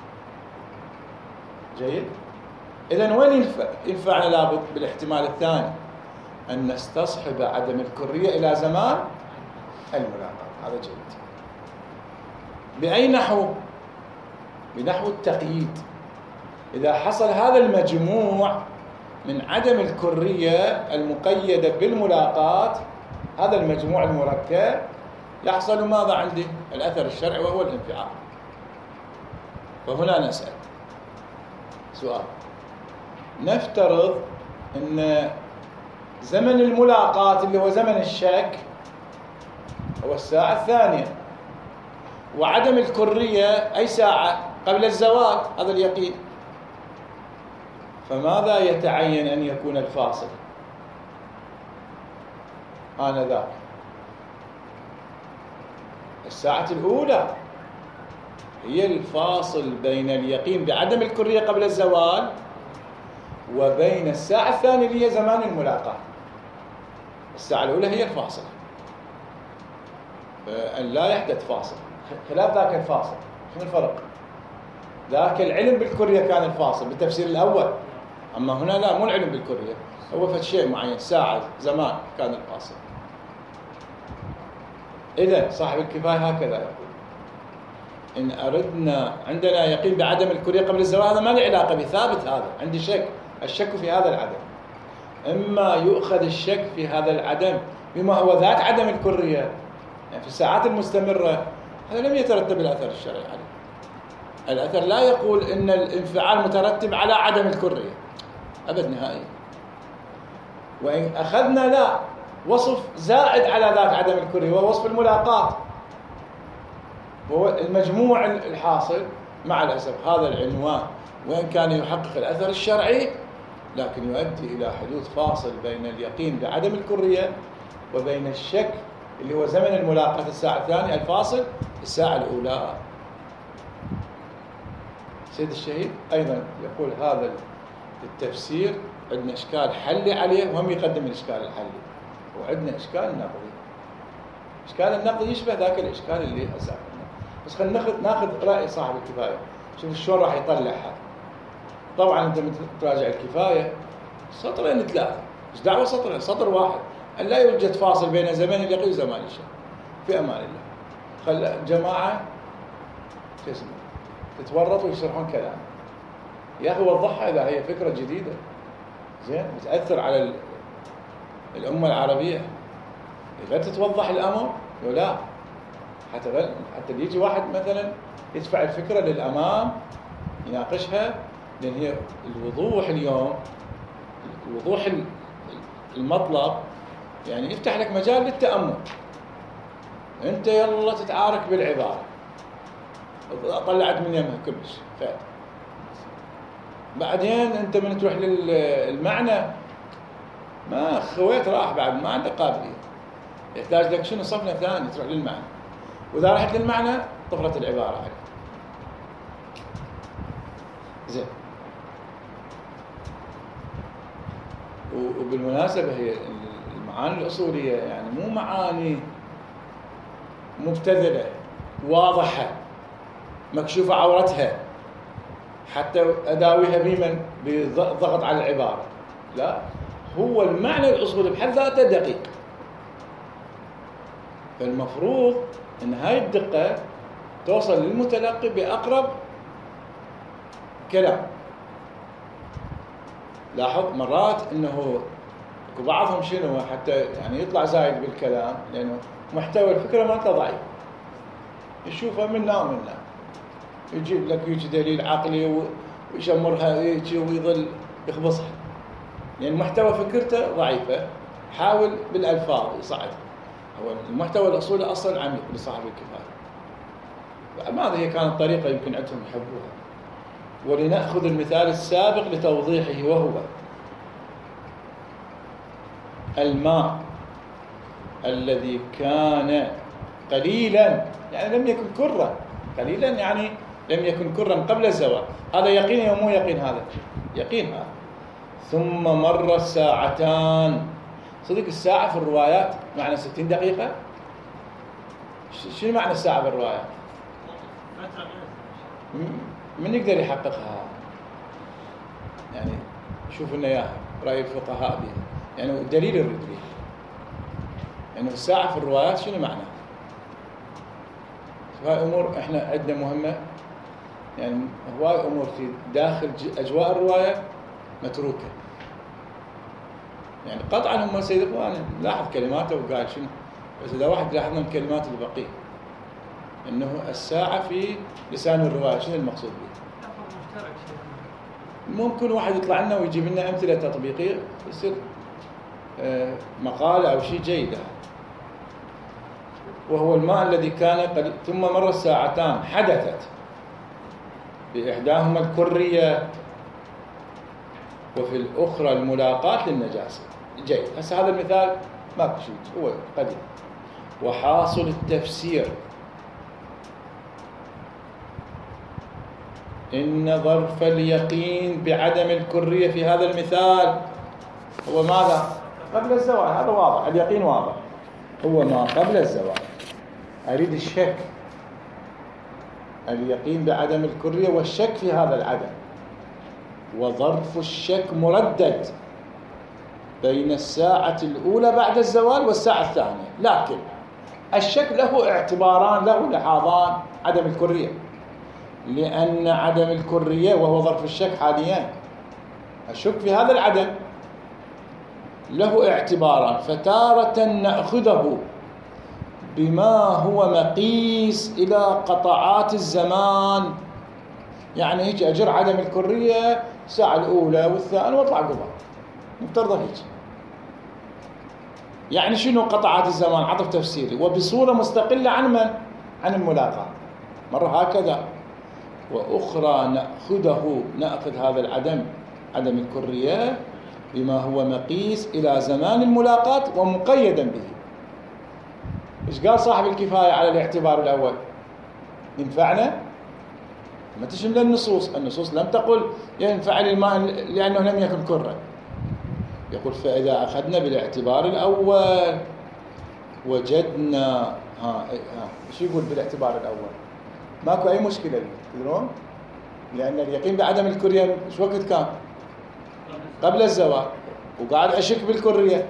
جيد. إذن وين ينفعنا؟ لابد بالاحتمال الثاني أن نستصحب عدم الكرية إلى زمان الملاقاة، هذا جيد. بأي نحو؟ بنحو التقييد. إذا حصل هذا المجموع من عدم الكرية المقيدة بالملاقاة، هذا المجموع المركب، يحصل ماذا عندي؟ الأثر الشرعي وهو الانفعال. فهنا نسأل سؤال، نفترض أن زمن الملاقاة اللي هو زمن الشك هو الساعة الثانية، وعدم الكرية أي ساعة؟ قبل الزوال، هذا اليقين. فماذا يتعين أن يكون الفاصل آنذاك؟ الساعة الأولى، هي الفاصل بين اليقين بعدم الكرية قبل الزوال وبين الساعة الثانية اللي هي زمان الملاقاة. الساعة الأولى هي الفاصل، فأن لا يحدث فاصل خلاف ذاك الفاصل. شنو الفرق؟ ذاك العلم بالكرية كان الفاصل بالتفسير الأول، أما هنا لا، مو العلم بالكرية، هو في شيء معين، ساعة زمان كان الفاصل. إذا صاحب الكفاية هكذا يقول: إن أردنا عندنا يقين بعدم الكرية قبل الزوال، هذا ما له علاقة بثابت، هذا عندي شك، الشك في هذا العدم. إما يؤخذ الشك في هذا العدم بما هو ذات عدم الكرية، يعني في الساعات المستمرة، هذا لم يترتب الأثر الشرعي عليه. الأثر لا يقول إن الانفعال مترتب على عدم الكرية أبد نهائيا. وإن أخذنا لا، وصف زائد على ذات عدم الكرية وهو وصف الملاقاة، وهو المجموع الحاصل. مع الأسف هذا العنوان وإن كان يحقق الأثر الشرعي، لكن يؤدي إلى حدوث فاصل بين اليقين بعدم الكرية وبين الشك اللي هو زمن الملاقاة الساعة الثانية، الفاصل الساعة الأولى. سيد الشهيد أيضا يقول هذا التفسير عندنا إشكال حلي عليه، وهم يقدم الإشكال الحلي، وعندنا إشكال نقضي. إشكال النقضي يشبه ذاك الإشكال اللي هسه، بس خلينا ناخذ رأي صاحب الكفاية، شوف شلون راح يطلعها. طبعا أنت تراجع الكفاية سطرين ثلاثة، ايش دعوة سطرين؟ سطر واحد: أن لا يوجد فاصل بين زمان اليقين وزمان الشك. في أمان الله. خل جماعة شو اسمه تتورطوا ويشرحون كلام. يا أخي وضحها إذا هي فكرة جديدة زين بتأثر على الأمة العربية. إذا تتوضح الأمر ولا حتى يجي واحد مثلا يدفع الفكرة للأمام يناقشها، لأن هي الوضوح اليوم، الوضوح المطلب يعني يفتح لك مجال للتأمل. أنت يلا تتعارك بالعبارة، طلعت من يمها كلش، بعدين أنت من تروح للمعنى ما خويت راح، بعد ما عندك قابلية، يحتاج لك شنو صفنة ثانية تروح للمعنى، وإذا رحت للمعنى طفرت العبارة عليك. زين. وبالمناسبة هي المعاني الأصولية يعني مو معاني مبتذلة واضحة مكشوفة عورتها حتى أداويها بمن بالضغط على العبارة، لا، هو المعنى الأصولي بحد ذاته دقيق. فالمفروض أن هاي الدقة توصل للمتلقي بأقرب كلام. لاحظ مرات أنه بعضهم شنو حتى يعني يطلع زايد بالكلام، لأنه محتوى الفكرة ما ضعيف، يشوفها منا ومنا، يجيب لك يجي دليل عقلي ويشمرها يجي ويظل يخبصها، لأن محتوى فكرته ضعيفة. حاول بالألفاظ يصعدها. هو المحتوى الأصولي أصلا عميق لصاحب الكفاية. ما هذه كانت طريقة يمكن عندهم يحبوها. ولنأخذ المثال السابق لتوضيحه، وهو الماء الذي كان قليلا، يعني لم يكن كرا، قليلا يعني لم يكن كرا قبل الزوال. هذا يقين أو مو يقين؟ هذا يقين. هذا ثم مر ساعتان. صدق الساعة في الروايات معنى 60 دقيقة؟ شنو معنى الساعة بالروايات؟ من يقدر يحققها؟ يعني شوفوا لنا اياها رأي الفقهاء بها، يعني دليل يرد به يعني الساعة في الروايات شنو معنى؟ هاي أمور إحنا عندنا مهمة، يعني هواي أمور في داخل أجواء الرواية متروكة. يعني قطعا هم سيد إخواني لاحظ كلماته وقال شنو، بس إذا واحد لاحظنا الكلمات البقية إنه الساعة في لسان الرواية شنو المقصود به؟ ممكن واحد يطلع لنا ويجيب لنا أمثلة تطبيقية يصير مقالة أو شيء جيد. وهو الماء الذي كان ثم مر الساعتان حدثت بإحداهما الكرية وفي الأخرى الملاقاة للنجاسة. جيد. هسه هذا المثال ماكو شيء، هو قديم. وحاصل التفسير إن ظرف اليقين بعدم الكرية في هذا المثال هو ماذا؟ قبل الزوال. هذا واضح، اليقين واضح، هو ما قبل الزوال. أريد الشك، اليقين بعدم الكرية والشك في هذا العدم. وظرف الشك مردد بين الساعة الأولى بعد الزوال والساعة الثانية، لكن الشك له اعتباران، له لحاظان. عدم الكرية، لأن عدم الكرية وهو ظرف الشك حاليا، الشك في هذا العدم له اعتباران. فتارة نأخذه بما هو مقيس إلى قطعات الزمان، يعني هيك أجر عدم الكرية الساعة الأولى والثانية واطلع قبل، مفترضة هيك. يعني شنو قطعات الزمان؟ عطف تفسيري. وبصورة مستقلة عن من؟ عن الملاقاة. مرة هكذا، وأخرى نأخذ هذا العدم، عدم الكرية، بما هو مقيس إلى زمان الملاقاة ومقيدا به. إيش قال صاحب الكفاية على الاعتبار الأول؟ ينفعنا؟ ما تشمل النصوص لم تقل ينفع الماء لأنه لم يكن كرا. يقول فإذا أخذنا بالاعتبار الأول وجدنا شو يقول بالاعتبار الأول؟ ماكو أي مشكلة، تدرون؟ لأن اليقين بعدم الكرية شو وقت كان؟ قبل الزوال، وقاعد أشك بالكرية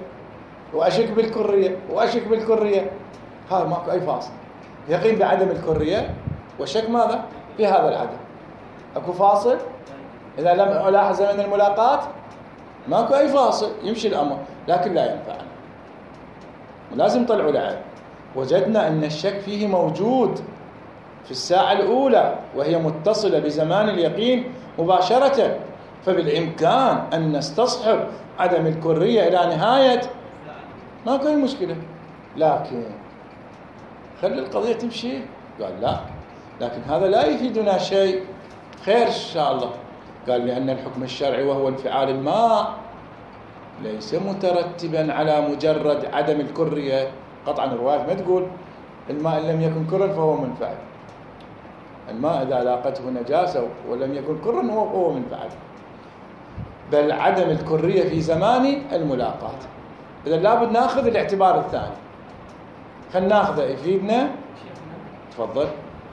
وأشك بالكرية، هذا ماكو أي فاصل. يقين بعدم الكرية وشك ماذا؟ في هذا العدم. أكو فاصل؟ إذا لم ألاحظ زمن الملاقاة ماكو أي فاصل، يمشي الأمر، لكن لا ينفعنا، ولازم طلعوا العلم. وجدنا أن الشك فيه موجود في الساعة الأولى وهي متصلة بزمان اليقين مباشرة، فبالإمكان أن نستصحب عدم الكرية إلى نهاية، ماكو أي مشكلة. لكن خلي القضية تمشي. قال لا، لكن هذا لا يفيدنا شيء. خير إن شاء الله. قال لأن الحكم الشرعي وهو انفعال الماء ليس مترتبا على مجرد عدم الكرية. قطعا الرواية ما تقول الماء إن لم يكن كرا فهو منفعل. الماء إذا لاقته نجاسة ولم يكن كرا هو منفعل، بل عدم الكرية في زمان الملاقاة. إذا لابد ناخذ الاعتبار الثاني. خلنا ناخذه يفيدنا. تفضل.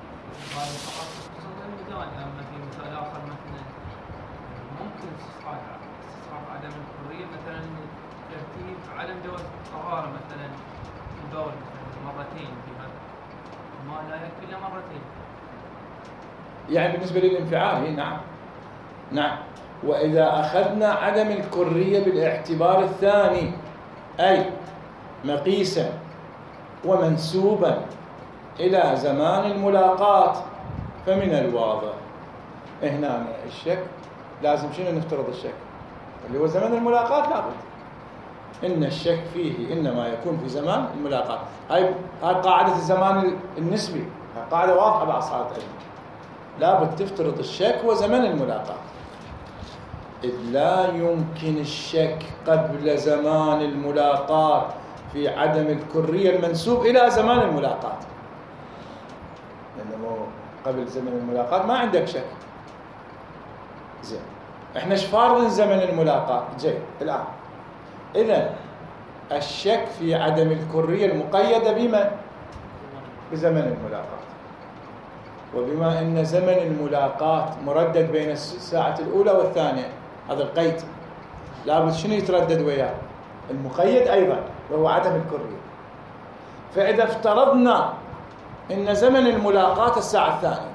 ممكن استصحاب عدم الكرية مثلا ترتيب عدم جواز الطهارة مثلا البول مرتين في هذا، ما لا يكفي الا مرتين. يعني بالنسبة للانفعال نعم. وإذا أخذنا عدم الكرية بالاعتبار الثاني، أي مقيسا ومنسوبا إلى زمان الملاقاة، فمن الواضح هنا الشك لازم شنو نفترض الشك اللي هو زمن الملاقاة. لابد إن الشك فيه إنما يكون في زمان الملاقاة. هاي قاعدة الزمان النسبي، قاعدة واضحة بأصحاب العلم. لابد تفترض الشك وزمن الملاقاة، إذ لا يمكن الشك قبل زمان الملاقاة في عدم الكرية المنسوب إلى زمان الملاقاة، لأنه قبل زمن الملاقاة ما عندك شك. زين، احنا ايش فارض زمن الملاقاة؟ زين، الآن إذن الشك في عدم الكرية المقيدة بما؟ بزمن الملاقاة. وبما أن زمن الملاقاة مردد بين الساعة الأولى والثانية، هذا القيد لابد شنو يتردد وياه؟ المقيد أيضا وهو عدم الكرية. فإذا افترضنا أن زمن الملاقاة الساعة الثانية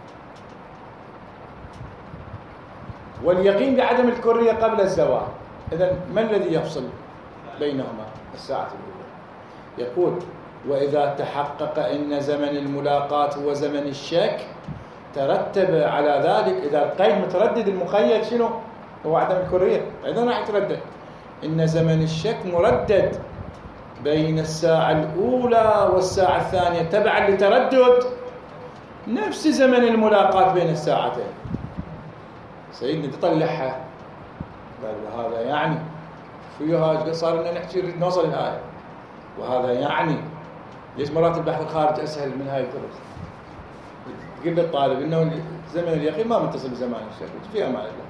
واليقين بعدم الكرية قبل الزوال، إذن ما الذي يفصل بينهما؟ الساعة الأولى. يقول وإذا تحقق أن زمن الملاقاة هو زمن الشك ترتب على ذلك، إذا القيد متردد المقيد شنو؟ هو عدم الكرية، أيضا راح يتردد. إن زمن الشك مردد بين الساعة الأولى والساعة الثانية تبعا لتردد نفس زمن الملاقاة بين الساعتين. سيدنا تطلعها، قال هذا يعني فيها صار لنا نحكي نريد نوصل الآية، وهذا يعني ليش مرات البحث الخارج أسهل من هاي الطرق؟ تقول للطالب انه زمن اليقين ما متصل بزمان الشك، في امان الله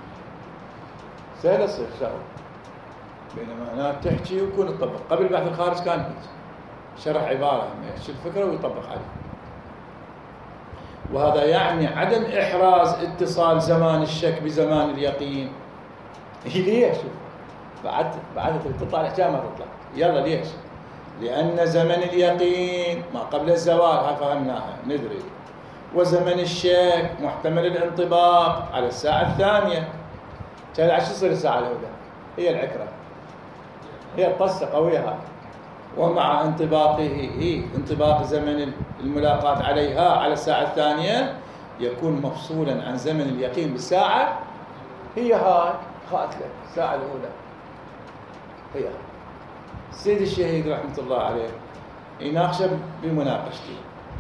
سهل تصير شغله. بينما هناك تحكي ويكون تطبق. قبل البحث الخارج كان هيك، شرح عباره يحكي الفكره ويطبق عليها. وهذا يعني عدم احراز اتصال زمان الشك بزمان اليقين. ليش؟ بعد تطلع الحكايه ما تطلع. يلا ليش؟ لأن زمن اليقين ما قبل الزوال، ها فهمناها ندري، وزمن الشك محتمل الانطباق على الساعة الثانية. تلعب شو يصير الساعة الأولى؟ هي العكرة، هي القصة قوية هذه. ومع انطباقه انطباق زمن الملاقاة عليها على الساعة الثانية يكون مفصولا عن زمن اليقين بالساعة. هي هاي قاتلة الساعة الأولى، هي هاي. السيد الشهيد رحمة الله عليه يناقشه بمناقشته.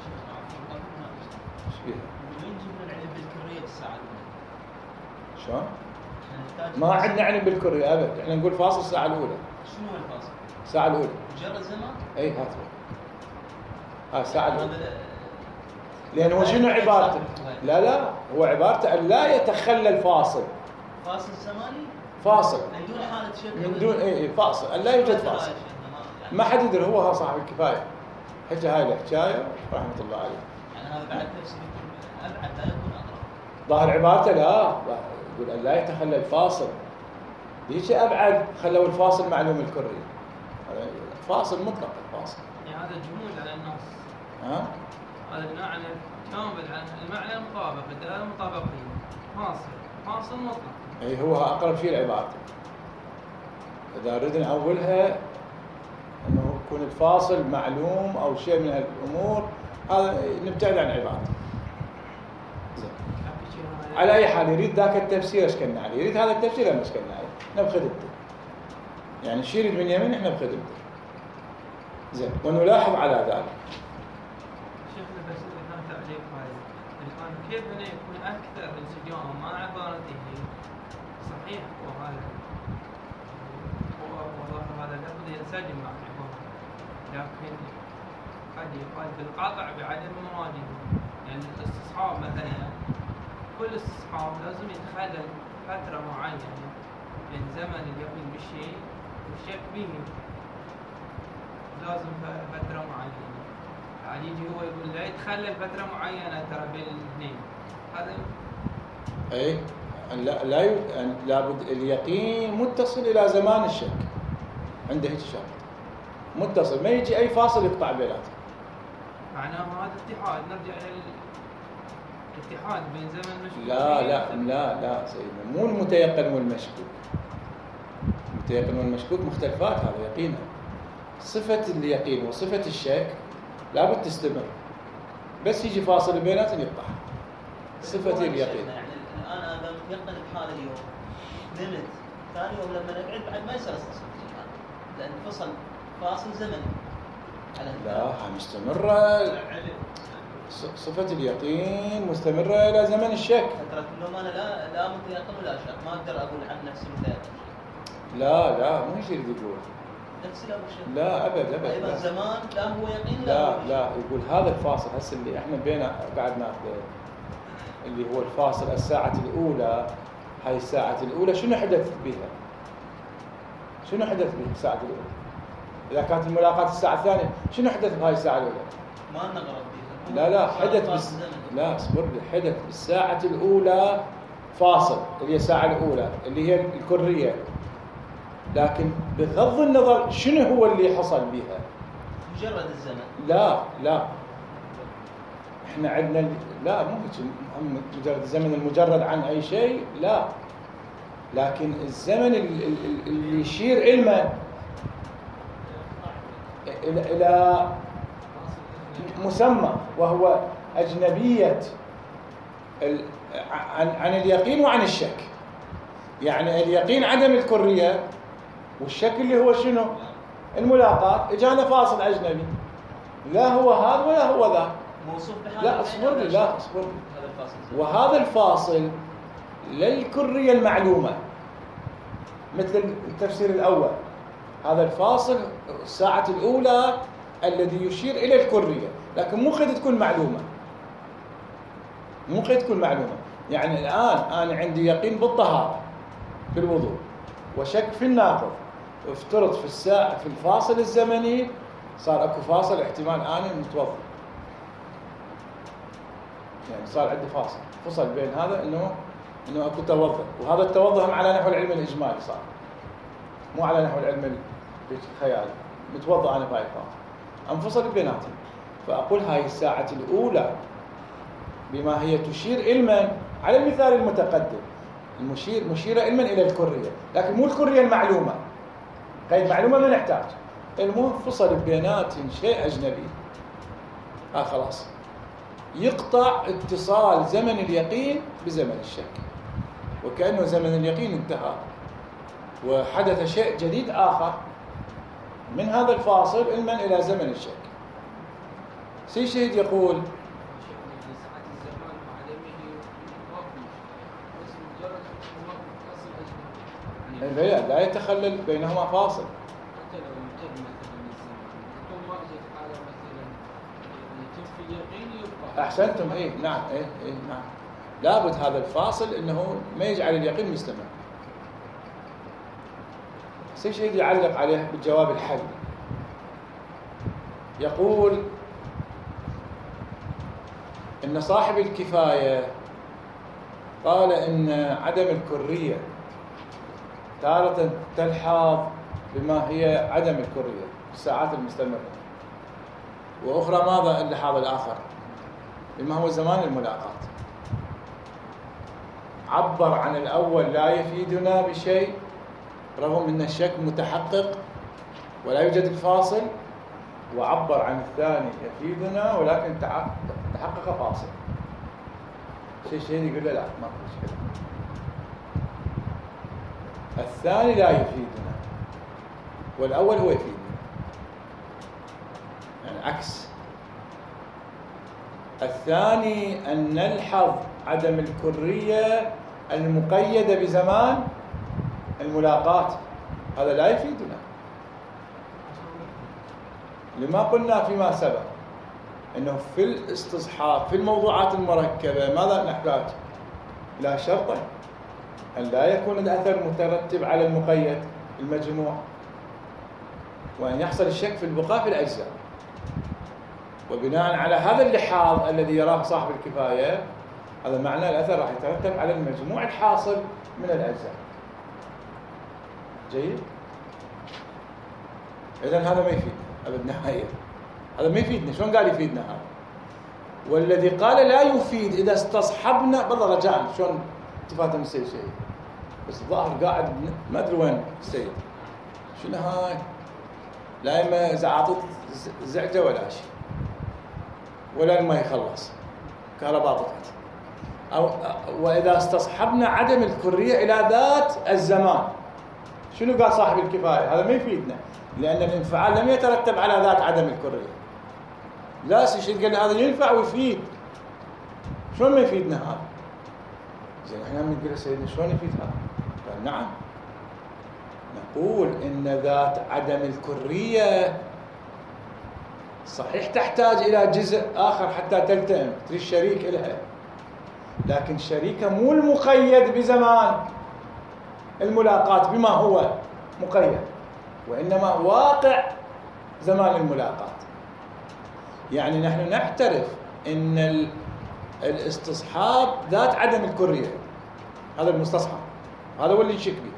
ايش فيها؟ وين جبنا العلم بالكرية الساعة الأولى؟ شلون؟ ما عندنا علم بالكرية أبد، احنا نقول فاصل الساعة الأولى. شنو هو الفاصل؟ الساعة الأولى مجرد زمان؟ أي هات الساعة الأولى. لأن هو شنو عبارته؟ لا هو عبارته أن لا يتخلى الفاصل. فاصل زماني؟ فاصل من دون حالة شك، من دون فاصل، أن لا يوجد فاصل. ما حد يدري، هو ها صاحب الكفاية حكى هاي الحكاية رحمة الله عليه. يعني هذا بعد تفسير أبعد لا يكون أقرب. ظاهر عبارته لا يقول أن لا يتخلى الفاصل. ليش أبعد خلوا الفاصل معلوم الكري؟ فاصل مطلق الفاصل. يعني هذا جمود على النص. هذا المعنى كامل عن المعنى المطابق، الدلالة المطابقية. فاصل مطلق. أي هو أقرب شيء لعبارته. إذا أردنا أولها أنه يكون الفاصل معلوم أو شيء من الأمور، هذا نبتعد عن عبارته. على أي حال يريد ذاك التفسير أشكلنا عليه، يريد هذا التفسير ما أشكلنا عليه، إحنا بخدمته. يعني الشيء يريد من يمين إحنا بخدمته. زين، ونلاحظ على ذلك. شيخنا بس إذا تعليق هاي الآن كيف أنه يكون أكثر انسجام مع عبارته صحيح، وهذا هذا لفظ ينسجم مع العبارة، لكن قد يقال بالقطع بعدم مواجهه. يعني الاستصحاب مثلا، كل استصحاب لازم يتخلل فترة معينة من زمن اليقين بالشيء والشك به، لازم فترة معينة. يعني يجي هو يقول لا يتخلل فترة معينة ترى بين الاثنين، هذا أي لابد اليقين متصل إلى زمان الشك، عنده هيك شرط متصل، ما يجي أي فاصل يقطع بيناتهم. معناه هذا اتحاد، نرجع إلى الاتحاد بين زمن المشكوك. لا سيدنا، مو المتيقن والمشكوك. المتيقن والمشكوك مختلفات، هذا يقينها. صفة اليقين وصفة الشك لابد تستمر، بس يجي فاصل بيناتهم يقطع. صفة اليقين. يعني الآن أنا متيقن بحال اليوم، نمت ثاني يوم لما نقعد بعد ما يصير استصحاب، لأن فصل فاصل زمني. لا مستمرة. صفة اليقين مستمرة إلى زمن الشك. فترة النوم أنا لا متيقن ولا شك، ما أقدر أقول عن نفسي متيقن. لا مو شيء يقول. نفسي لا مشكلة. لا أبد. أيضا زمان لا هو يقين لا يقول هذا الفاصل هسه اللي احنا بينا قاعد ناخذه، اللي هو الفاصل الساعة الأولى. هاي الساعة الأولى شنو حدث بها؟ شنو حدث بها الساعة الأولى؟ إذا كانت الملاقاة الساعة الثانية، شنو حدث بهاي الساعة الأولى؟ ما نقرب بها. لا حدث لا اصبر لي، حدث بالساعة الأولى فاصل، اللي هي الساعة الأولى اللي هي الكرية. لكن بغض النظر شنو هو اللي حصل بها؟ مجرد الزمن. لا احنا عندنا مو مجرد الزمن المجرد عن اي شيء، لا، لكن الزمن اللي يشير علما الى مسمى، وهو اجنبيه عن اليقين وعن الشك. يعني اليقين عدم الكريه، والشك اللي هو شنو؟ الملاقاة. اجانا فاصل اجنبي، لا هو هذا ولا هو ذا. موصوف بحال. لا اصبر لي. وهذا الفاصل للكرية المعلومة، مثل التفسير الأول. هذا الفاصل الساعة الأولى الذي يشير إلى الكرية، لكن مو قد تكون معلومة. مو قيد تكون معلومة. يعني الآن أنا عندي يقين بالطهارة في الوضوء وشك في الناقض، افترض في الساعة في الفاصل الزمني صار اكو فاصل احتمال أنا متوضأ، يعني صار عندي فصل بين هذا انه اكو توضأ، وهذا التوضأ هم على نحو العلم الإجمالي صار، مو على نحو العلم الخيالي. متوضأ أنا بهاي الفاصل، انفصل بيناتهم، فأقول هاي الساعة الأولى بما هي تشير علما على المثال المتقدم، مشيرة علما إلى الكرية، لكن مو الكرية المعلومة، قيد معلومة ما نحتاج، المهم فصل بيناتهم شيء أجنبي، خلاص يقطع اتصال زمن اليقين بزمن الشك، وكأنه زمن اليقين انتهى وحدث شيء جديد آخر من هذا الفاصل علما إلى زمن الشك. سي شهيد يقول لا يتخلل بينهما فاصل. حتى لو امتد مثلا الزمن تكون ما اجت حاله مثلا يتم في اليقين يبقى. احسنتم. نعم نعم، لابد هذا الفاصل انه ما يجعل اليقين مستمر. سي شهيد يعلق عليه بالجواب الحل، يقول ان صاحب الكفاية قال ان عدم الكرية تارة تلحظ بما هي عدم الكرية في الساعات المستمرة، وأخرى ماذا اللحاظ الآخر بما هو زمان الملاقات. عبر عن الأول لا يفيدنا بشيء رغم أن الشك متحقق ولا يوجد الفاصل، وعبر عن الثاني يفيدنا ولكن تحقق فاصل. شيء يقول له لا ما في مشكلة، الثاني لا يفيدنا والأول هو يفيدنا، يعني عكس. الثاني أن نلحظ عدم الكرية المقيدة بزمان الملاقات، هذا لا يفيدنا. لما قلنا فيما سبق أنه في الاستصحاب في الموضوعات المركبة ماذا نحتاج؟ لا شرطا أن لا يكون الأثر مترتب على المقيد المجموع، وأن يحصل الشك في البقاء في الأجزاء. وبناء على هذا اللحاظ الذي يراه صاحب الكفاية، هذا معنى الأثر راح يترتب على المجموع الحاصل من الأجزاء. جيد؟ إذن هذا ما يفيدنا، هذا بالنهاية هذا ما يفيدنا. شلون قال يفيدنا هذا؟ والذي قال لا يفيد إذا استصحبنا بالله رجاء، شلون تفاتم السيد شيء بس الظاهر قاعد ما أدري وين السيد، شنو هاي؟ لا إما زعاطت زعجة ولا شيء، ولا ما يخلص كهرباء طفت. أو وإذا استصحبنا عدم الكرية إلى ذات الزمان، شنو قال صاحب الكفاية؟ هذا ما يفيدنا، لأن الانفعال لم يترتب على ذات عدم الكرية. لا شيء قال هذا ينفع ويفيد، شلون ما يفيدنا هذا؟ زين احنا بنقول سيدنا شلون يفيد هذا؟ قال نعم، نقول إن ذات عدم الكرية صحيح تحتاج إلى جزء آخر حتى تلتئم، تريد شريك لها، لكن شريكه مو المقيد بزمان الملاقات بما هو مقيد، وإنما واقع زمان الملاقات. يعني نحن نعترف إن الاستصحاب ذات عدم الكرية، هذا المستصحب، هذا هو اللي نشك به.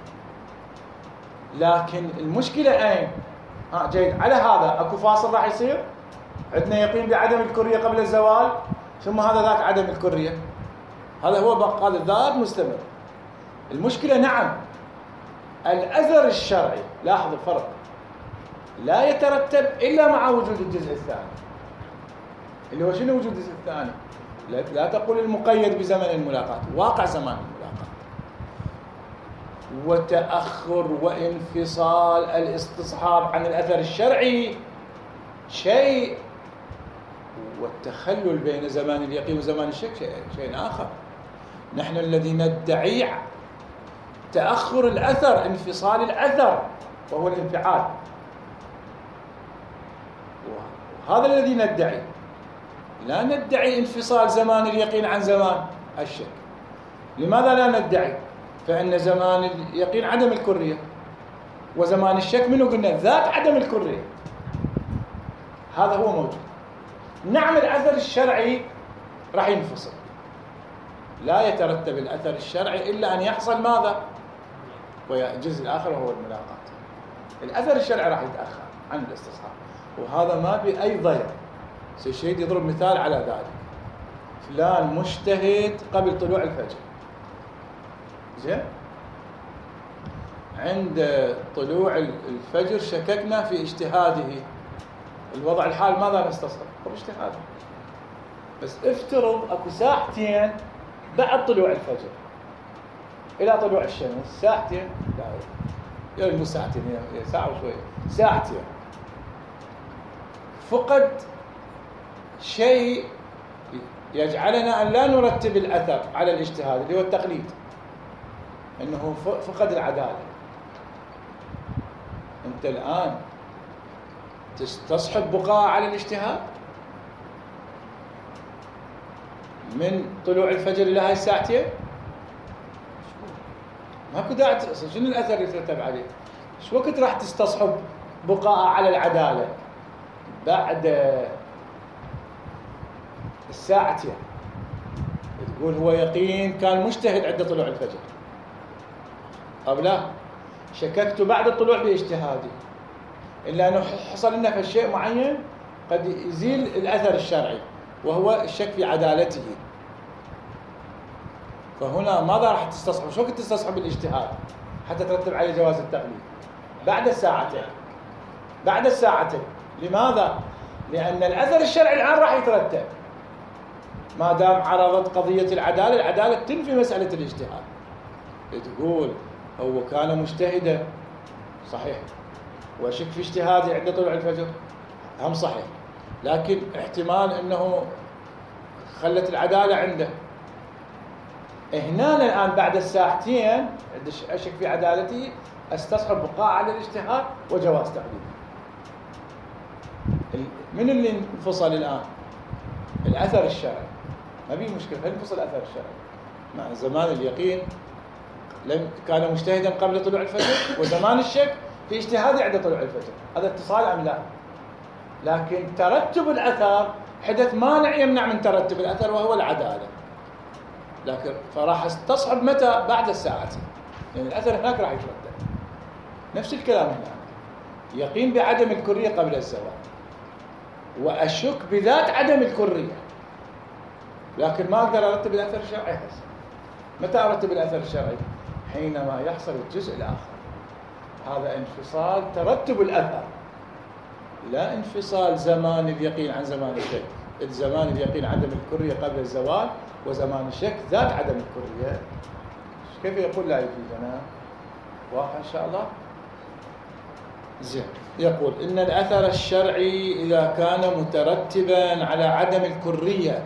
لكن المشكلة أين؟ جيد، على هذا أكو فاصل راح يصير، عندنا يقين بعدم الكرية قبل الزوال، ثم هذا ذات عدم الكرية، هذا هو بقى، هذا ذات مستمر. المشكلة نعم الأثر الشرعي، لاحظ الفرق، لا يترتب إلا مع وجود الجزء الثاني، اللي هو شنو وجود الجزء الثاني؟ لا تقول المقيد بزمن الملاقات، واقع زمان الملاقات. وتأخر وانفصال الاستصحاب عن الأثر الشرعي شيء، والتخلل بين زمان اليقين وزمان الشك شيء آخر. نحن الذي ندعي تأخر الأثر، انفصال الأثر، وهو الانفعال، وهذا الذي ندعي. لا ندعي انفصال زمان اليقين عن زمان الشك. لماذا لا ندعي؟ فإن زمان اليقين عدم الكرية، وزمان الشك منه قلنا ذات عدم الكرية، هذا هو موجود. نعم الأثر الشرعي راح ينفصل، لا يترتب الأثر الشرعي إلا أن يحصل ماذا؟ والجزء الآخر وهو الملاقات. الأثر الشرعي راح يتأخر عن الاستصحاب، وهذا ما بأي ضير. سيشهد يضرب مثال على ذلك. فلان مجتهد قبل طلوع الفجر، زين، عند طلوع الفجر شككنا في اجتهاده. الوضع الحال ماذا نستصحب؟ طب اجتهاده. بس افترض اكو ساعتين بعد طلوع الفجر الى طلوع الشمس، ساعتين، لا يعني مو ساعتين، هي ساعه وشويه، ساعتين، فقد شيء يجعلنا ان لا نرتب الاثر على الاجتهاد اللي هو التقليد، انه فقد العداله. انت الان تستصحب بقاء على الاجتهاد من طلوع الفجر الى هاي الساعتين؟ ماكو داعي. شنو الاثر اللي يترتب عليه؟ ايش وقت راح تستصحب بقاء على العداله؟ بعد الساعتين. تقول هو يقين كان مجتهد عند طلوع الفجر، طب لا، شككت بعد الطلوع باجتهادي، إلا أنه حصل لنا في شيء معين قد يزيل الأثر الشرعي وهو الشك في عدالته. فهنا ماذا راح تستصحب؟ شو وقت تستصحب الاجتهاد حتى ترتب عليه جواز التقليد؟ بعد الساعتين. بعد الساعتين. لماذا؟ لأن الأثر الشرعي الآن راح يترتب. ما دام عرضت قضية العدالة تنفي مسألة الاجتهاد. تقول هو كان مجتهدا، صحيح، وشك في اجتهاده عند طلوع الفجر، هم صحيح، لكن احتمال انه خلت العدالة عنده. هنا الآن بعد الساعتين أشك في عدالته، استصحب بقاء على الاجتهاد وجواز تقليده. من اللي انفصل الآن؟ الأثر الشرعي. ما بيه مشكلة، انفصل الأثر الشرعي مع زمان اليقين كان مجتهدا قبل طلوع الفجر، وزمان الشك في اجتهاده عند طلوع الفجر. هذا اتصال أم لا؟ لكن ترتب الأثر حدث مانع يمنع من ترتب الأثر وهو العدالة. لكن فراح استصحب متى؟ بعد الساعتين، يعني الأثر هناك راح يترتب. نفس الكلام هنا، يقين بعدم الكرية قبل الزوال، وأشك بذات عدم الكرية، لكن ما أقدر أرتب الأثر الشرعي هسه. متى أرتب الأثر الشرعي؟ حينما يحصل الجزء الآخر. هذا انفصال ترتب الأثر، لا انفصال زمان اليقين عن زمان الشك. زمان اليقين عدم الكرية قبل الزوال، وزمان الشك ذات عدم الكرية. كيف يقول لا يفيدنا؟ واضح إن شاء الله؟ زين. يقول إن الأثر الشرعي إذا كان مترتبا على عدم الكرية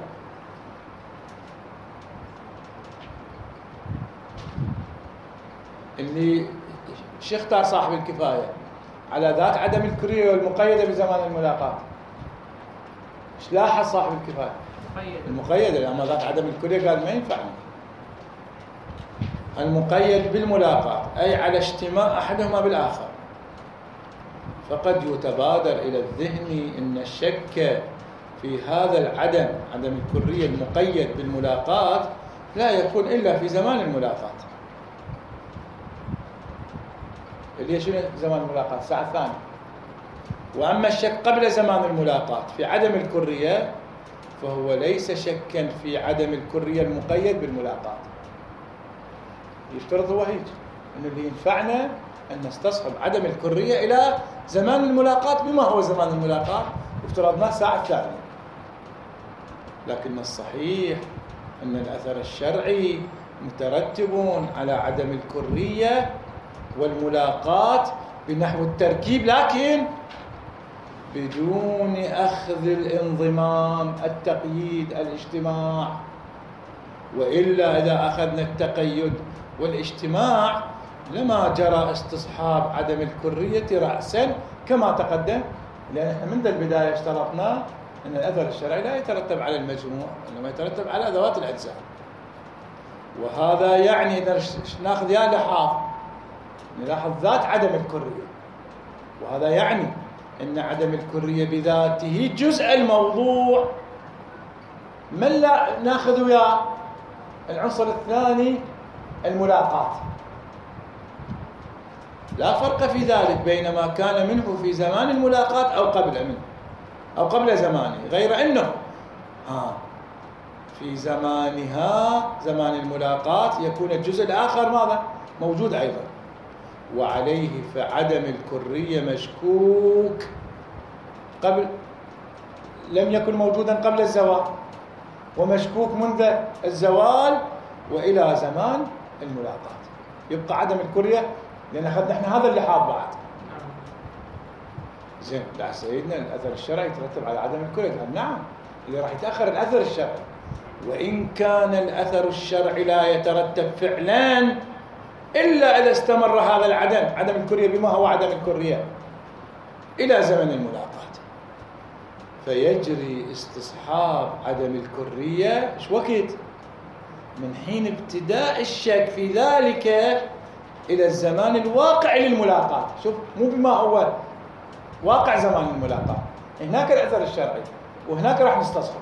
اللي شو اختار صاحب الكفاية؟ على ذات عدم الكرية والمقيدة بزمان الملاقات. ايش لاحظ صاحب الكفاية؟ المقيدة، أما ذات عدم الكرية قال ما ينفعني. المقيد بالملاقات أي على اجتماع أحدهما بالآخر. فقد يتبادر إلى الذهن أن الشك في هذا العدم، عدم الكرية المقيد بالملاقات، لا يكون إلا في زمان الملاقات. اللي شنو زمان الملاقات؟ الساعة الثانية. وأما الشك قبل زمان الملاقات في عدم الكرية فهو ليس شكا في عدم الكرية المقيد بالملاقات. يفترض هو هيك أنه اللي ينفعنا أن نستصحب عدم الكرية إلى زمان الملاقات. بما هو زمان الملاقات؟ افترضناه الساعة الثانية. لكن الصحيح أن الأثر الشرعي مترتب على عدم الكرية والملاقات بنحو التركيب، لكن بدون أخذ الانضمام، التقييد، الاجتماع. وإلا إذا أخذنا التقيد والاجتماع لما جرى استصحاب عدم الكرية رأسا كما تقدم، لأن احنا من البداية اشترطنا أن الأثر الشرعي لا يترتب على المجموع، إنما يترتب على ذوات الأجزاء. وهذا يعني إذا ناخذ يا لحاظ نلاحظ ذات عدم الكرية، وهذا يعني أن عدم الكرية بذاته جزء الموضوع. من لا ناخذ وياه العنصر الثاني الملاقات. لا فرق في ذلك بين ما كان منه في زمان الملاقات أو قبل منه أو قبل زمانه، غير أنه في زمانها زمان الملاقات يكون الجزء الآخر ماذا؟ موجود أيضا. وعليه فعدم الكرية مشكوك قبل، لم يكن موجودا قبل الزوال، ومشكوك منذ الزوال وإلى زمان الملاقات. يبقى عدم الكرية، لأن أخذنا احنا هذا اللحاظ بعد. زين، لا سيدنا الأثر الشرعي يترتب على عدم الكرية. نعم، اللي راح يتأخر الأثر الشرعي، وإن كان الأثر الشرعي لا يترتب فعلا إلا إذا استمر هذا العدم، عدم الكرية بما هو عدم الكرية، إلى زمن الملاقات، فيجري استصحاب عدم الكرية إيش وقت؟ من حين ابتداء الشك في ذلك إلى الزمان الواقع للملاقات. شوف، مو بما هو واقع زمان الملاقات، هناك الأثر الشرعي وهناك راح نستصحب.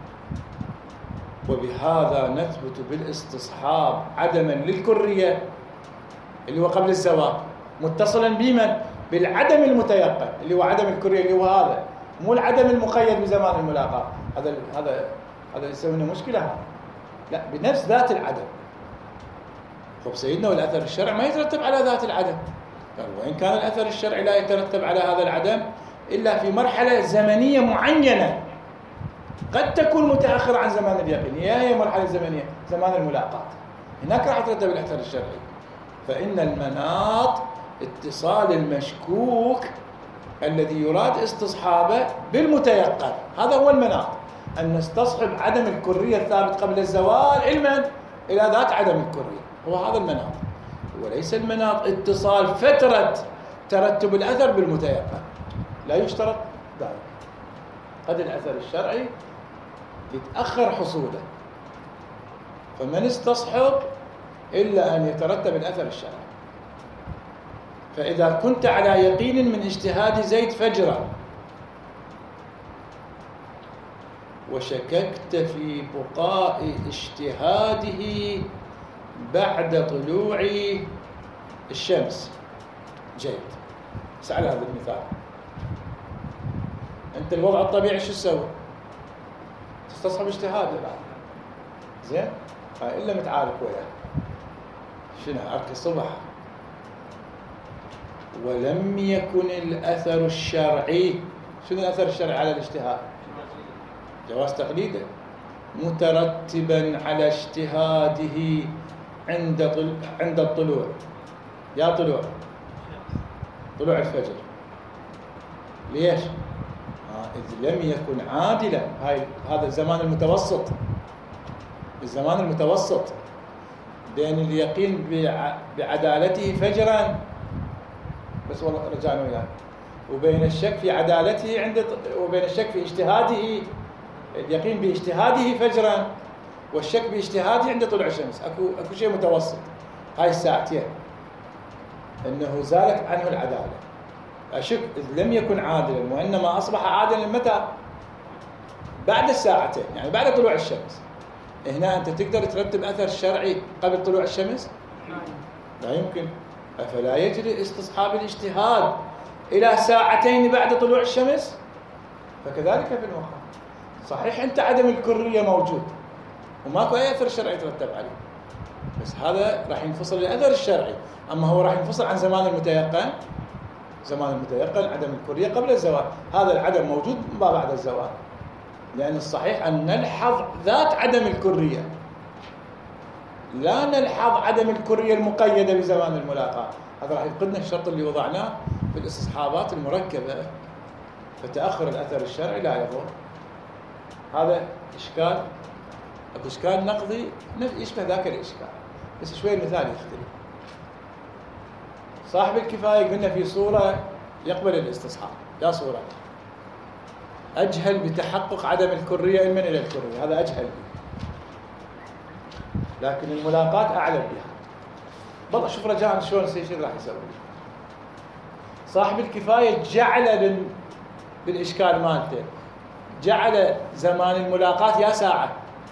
وبهذا نثبت بالاستصحاب عدما للكرية اللي هو قبل الزوال، متصلا بمن؟ بالعدم المتيقن اللي هو عدم الكرية، اللي هو هذا، مو العدم المقيد بزمان الملاقات. هذا يسوي لنا مشكلة. هذا لا، بنفس ذات العدم. طب سيدنا، والأثر الشرعي ما يترتب على ذات العدم. قال وإن كان الأثر الشرعي لا يترتب على هذا العدم إلا في مرحلة زمنية معينة قد تكون متأخرة عن زمان اليقين. هي مرحلة زمنية زمان الملاقات، هناك راح يترتب الأثر الشرعي. فإن المناط اتصال المشكوك الذي يراد استصحابه بالمتيقن، هذا هو المناط، أن نستصحب عدم الكرية الثابت قبل الزوال علما إلى ذات عدم الكرية، هو هذا المناط. وليس المناط اتصال فترة ترتب الأثر بالمتيقن، لا يشترط ذلك. قد الأثر الشرعي يتأخر حصوله، فمن استصحب إلا أن يترتب الأثر الشرعي. فإذا كنت على يقين من اجتهاد زيد فجرا وشككت في بقاء اجتهاده بعد طلوع الشمس، جيد، اسأل هذا المثال. أنت الوضع الطبيعي شو تسوي؟ تستصحب اجتهاده بعد، زين، إلا متعارك وياه. شنو؟ أرك الصبح ولم يكن الأثر الشرعي، شنو الأثر الشرعي على الاجتهاد؟ جواز تقليده، مترتبا على اجتهاده عند الطلوع، يا طلوع الفجر. ليش؟ إذ لم يكن عادلا. هذا الزمان المتوسط، الزمان المتوسط بين اليقين بعدالته فجرا، بس والله رجعنا وياه، وبين الشك في عدالته وبين الشك في اجتهاده، اليقين باجتهاده فجرا والشك باجتهاده عند طلوع الشمس. اكو شيء متوسط، هاي الساعتين انه زالت عنه العداله. اشك اذ لم يكن عادلا، وانما اصبح عادلا متى؟ بعد الساعتين، يعني بعد طلوع الشمس. هنا انت تقدر ترتب اثر شرعي قبل طلوع الشمس؟ لا يمكن. افلا يجري استصحاب الاجتهاد الى ساعتين بعد طلوع الشمس؟ فكذلك في الواقع. صحيح انت عدم الكريه موجود وماكو اي اثر شرعي يترتب عليه، بس هذا راح ينفصل الاثر الشرعي. اما هو راح ينفصل عن زمان المتيقن. زمان المتيقن عدم الكريه قبل الزوال، هذا العدم موجود ما بعد الزوال، لان الصحيح ان نلحظ ذات عدم الكريه، لا نلحظ عدم الكريه المقيده بزمان الملاقاه. هذا راح يفقدنا الشرط اللي وضعناه في الاستصحابات المركبه، فتاخر الاثر الشرعي لا يضر. هذا اشكال، اكو اشكال نقضي يشبه ذاك الاشكال، بس شوي المثال يختلف. صاحب الكفايه قلنا في صوره يقبل الاستصحاب، لا صوره أجهل بتحقق عدم الكرية من إلى الكرية، هذا أجهل به. لكن الملاقاة أعلم بها. والله شوف رجاء شلون السيد راح يسوي. صاحب الكفاية جعل بالإشكال مالته، جعل زمان الملاقاة يا ساعة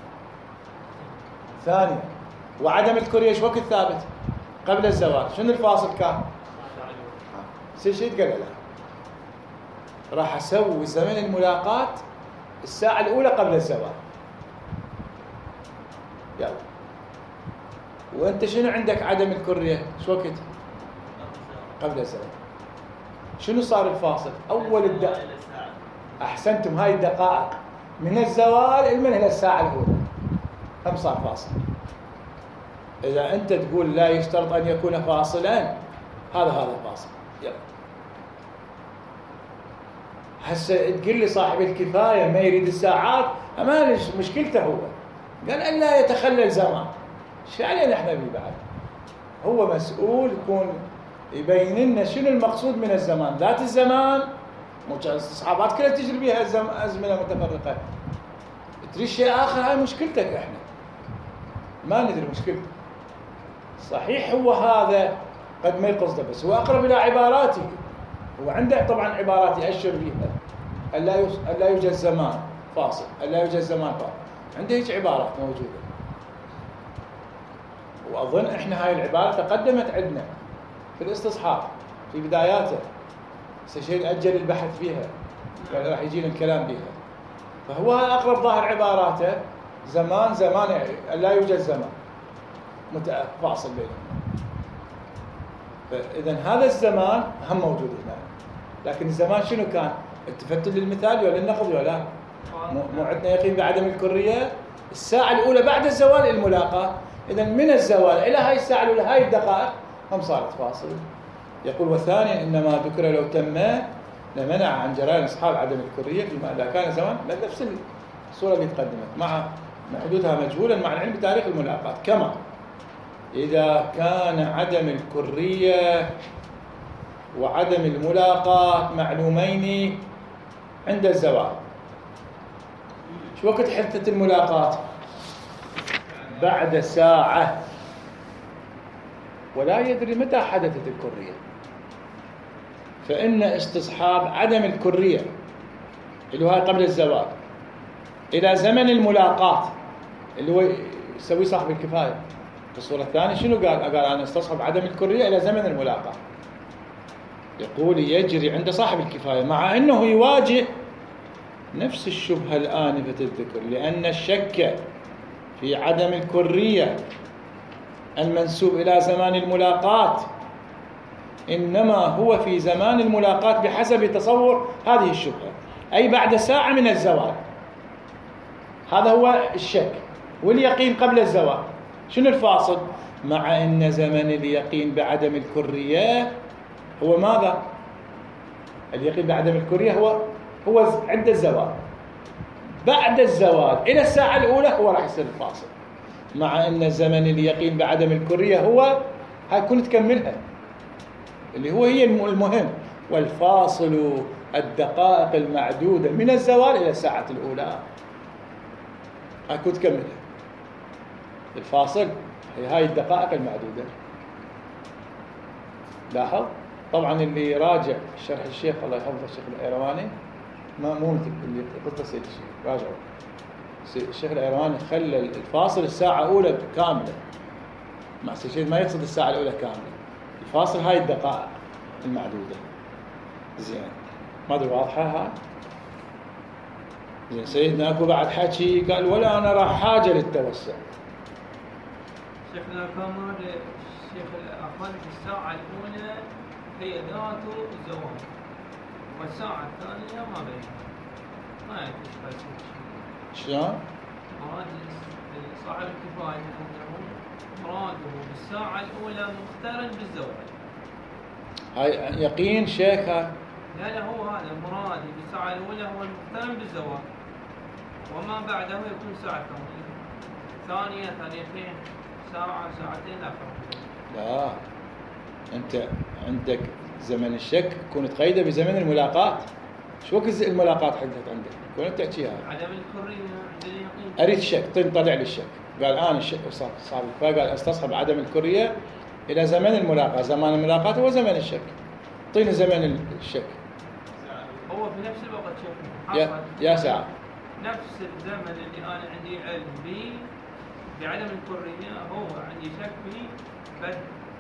ثانية، وعدم الكرية ايش وقت ثابت؟ قبل الزوال. شنو الفاصل كان؟ سيد قال لا، راح اسوي زمن الملاقاة الساعة الأولى قبل الزوال. يلا. وانت شنو عندك عدم الكرية؟ ايش وقت؟ قبل الزوال. شنو صار الفاصل؟ أول الدقائق. أحسنتم، هاي الدقائق من الزوال من إلى الساعة الأولى هم صار فاصل. إذا أنت تقول لا يشترط أن يكون فاصلا، هذا فاصل. يلا. هسه تقول لي صاحب الكفاية ما يريد الساعات، أما مشكلته هو قال أن لا يتخلل زمان. شو علينا احنا بيه بعد؟ هو مسؤول يكون يبين لنا شنو المقصود من الزمان. ذات الزمان استصحابات كلها تجري بها أزمنة متفرقة. تريد شيء آخر، هاي مشكلتك احنا ما ندري مشكلتك. صحيح هو هذا قد ما يقصده، بس هو أقرب إلى عباراته. هو عنده طبعا عبارات يأشر بها أن لا يوجد زمان فاصل، أن لا يوجد زمان فاصل، عنده هيك عبارات موجودة. وأظن إحنا هاي العبارة تقدمت عندنا في الاستصحاب في بداياته، سيشيل أجل البحث فيها، يعني راح يجينا الكلام بها. فهو أقرب ظاهر عباراته زمان يعني أن لا يوجد زمان فاصل بينهم. فإذا هذا الزمان هم موجود هنا. لكن الزمان شنو كان؟ التفت للمثال ولا النقض ولا لا؟ مو عندنا يقين بعدم الكرية. الساعة الأولى بعد الزوال الملاقاة. إذا من الزوال إلى هاي الساعة الأولى هاي الدقائق هم صارت فاصل. يقول والثاني إنما ذكر لو تم لمنع عن جريان أصحاب عدم الكرية فيما إذا كان زمان نفس الصورة اللي تقدمت مع حدوثها مجهولا مع العلم بتاريخ الملاقاة. كما إذا كان عدم الكرية وعدم الملاقاة معلومين عند الزوال. شو وقت حدثت الملاقاة؟ بعد ساعة، ولا يدري متى حدثت الكرية. فإن استصحاب عدم الكرية اللي هو قبل الزوال إلى زمن الملاقاة اللي هو يسوي صاحب الكفاية. في الصورة الثانية شنو قال؟ قال أنا استصحب عدم الكرية إلى زمن الملاقاة. يقول يجري عند صاحب الكفاية مع أنه يواجه نفس الشبهة الآنفة الذكر، لأن الشك في عدم الكرية المنسوب إلى زمان الملاقاة إنما هو في زمان الملاقاة بحسب تصور هذه الشبهة، أي بعد ساعة من الزوال. هذا هو الشك. واليقين قبل الزوال شنو الفاصل؟ مع أن زمن اليقين بعدم الكرية هو ماذا؟ اليقين بعدم الكرية هو عند الزوال. بعد الزوال إلى الساعة الأولى هو راح يصير الفاصل. مع أن زمن اليقين بعدم الكرية هو هاي كل تكملها اللي هي المهم. والفاصل الدقائق المعدودة من الزوال إلى الساعة الأولى. هاي كل تكملها. الفاصل هي هاي الدقائق المعدودة. لاحظ طبعا اللي راجع شرح الشيخ الله يحفظه الشيخ الأيرواني مو مثل اللي قصة سيد الشيخ راجعوا. الشيخ الأيرواني خلى الفاصل الساعة الأولى كاملة. مع الشيخ ما يقصد الساعة الأولى كاملة. الفاصل هاي الدقائق المعدودة. زين ما ادري واضحة هاي؟ زين سيدنا اكو بعد حكي قال ولا انا راح حاجة للتوسع. شيخنا كمان الشيخ الأخوان في الساعة الأولى هي ذاته الزوال، والساعة الثانية ما بين ما يتشبه شيء. شلون؟ مراد صاحب الكفاية أنه مراده بالساعة الأولى مقترن بالزوال. هاي يقين شيخ هاي؟ لا هو هذا مرادي بالساعة الأولى هو المقترن بالزوال، وما بعده يكون ساعة ثانية ثانيتين ساعة ساعتين آخر. لا أنت عندك زمن الشك يكون تقيده بزمن الملاقاة. شو وقت الملاقات حدثت عندك؟ كنت تحكيها عدم الكرية عندنا يقين. اريد شك، طلع لي الشك. قال انا الشك صار، فقال استصحب عدم الكريه الى زمن الملاقاه، زمان الملاقاه هو زمن الشك. اعطيني زمن الشك. هو في نفس الوقت شيخنا يا ساعة نفس الزمن اللي انا عندي علم به بعدم الكريه، هو عندي شك فيه، بس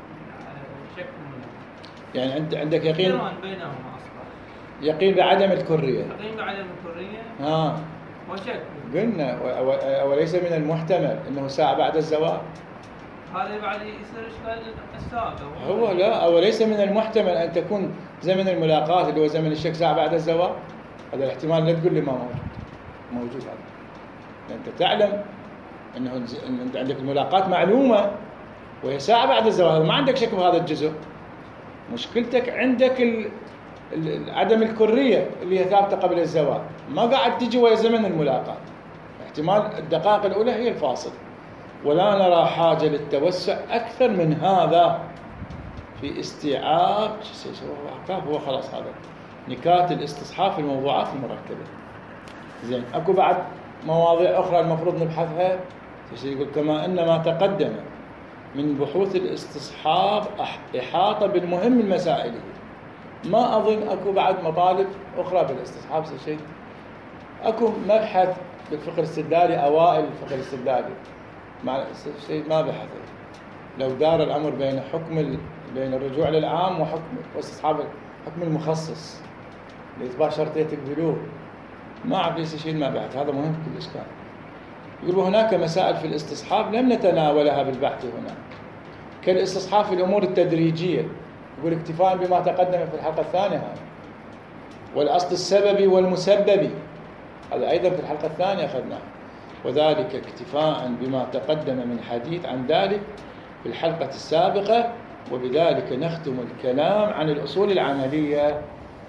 شك الملاقاه. يعني انت عندك يقين بينهما اصلا. يقين بعدم الكريه. يقين بعدم الكريه. وشك. قلنا وليس من المحتمل انه ساعه بعد الزواج. هذا بعد يصير اشكال السابق. هو لا، وليس من المحتمل ان تكون زمن الملاقاه اللي هو زمن الشك ساعه بعد الزواج. هذا الاحتمال لا تقول لي ما موجود هذا. انت تعلم انه انت عندك الملاقات معلومه وهي ساعه بعد الزواج، ما عندك شك بهذا الجزء. مشكلتك عندك عدم الكريه اللي هي ثابته قبل الزواج، ما قاعد تجي ويا زمن الملاقاه. احتمال الدقائق الاولى هي الفاصل، ولا نرى حاجه للتوسع اكثر من هذا في استيعاب هو خلاص هذا نكات الاستصحاب في الموضوعات المركبه. زين، اكو بعد مواضيع اخرى المفروض نبحثها. يقول كما ان ما تقدم من بحوث الاستصحاب احاطه بالمهم المسائل. ما اظن اكو بعد مطالب اخرى بالاستصحاب شيء. اكو مبحث بالفقه الاستدلالي، اوائل الفقه الاستدلالي مع شيء ما بحثه. لو دار الامر بين الرجوع للعام واستصحاب الحكم المخصص لاثبات شرطيه البلوغ، ما اعرف ليش شيء ما بحث. هذا مهم كل اشكال. يقول هناك مسائل في الاستصحاب لم نتناولها بالبحث هنا، كالاستصحاب في الامور التدريجيه. يقول اكتفاء بما تقدم في الحلقه الثانيه هذا، والاصل السببي والمسببي هذا ايضا في الحلقه الثانيه اخذناه، وذلك اكتفاء بما تقدم من حديث عن ذلك في الحلقه السابقه، وبذلك نختم الكلام عن الاصول العمليه.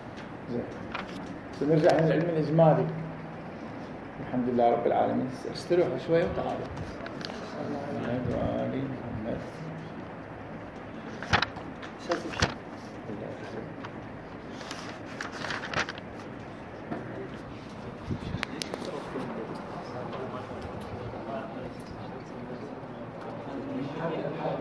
سنرجع للعلم الاجمالي. الحمد لله رب العالمين. استروحوا شويه وتعالوا.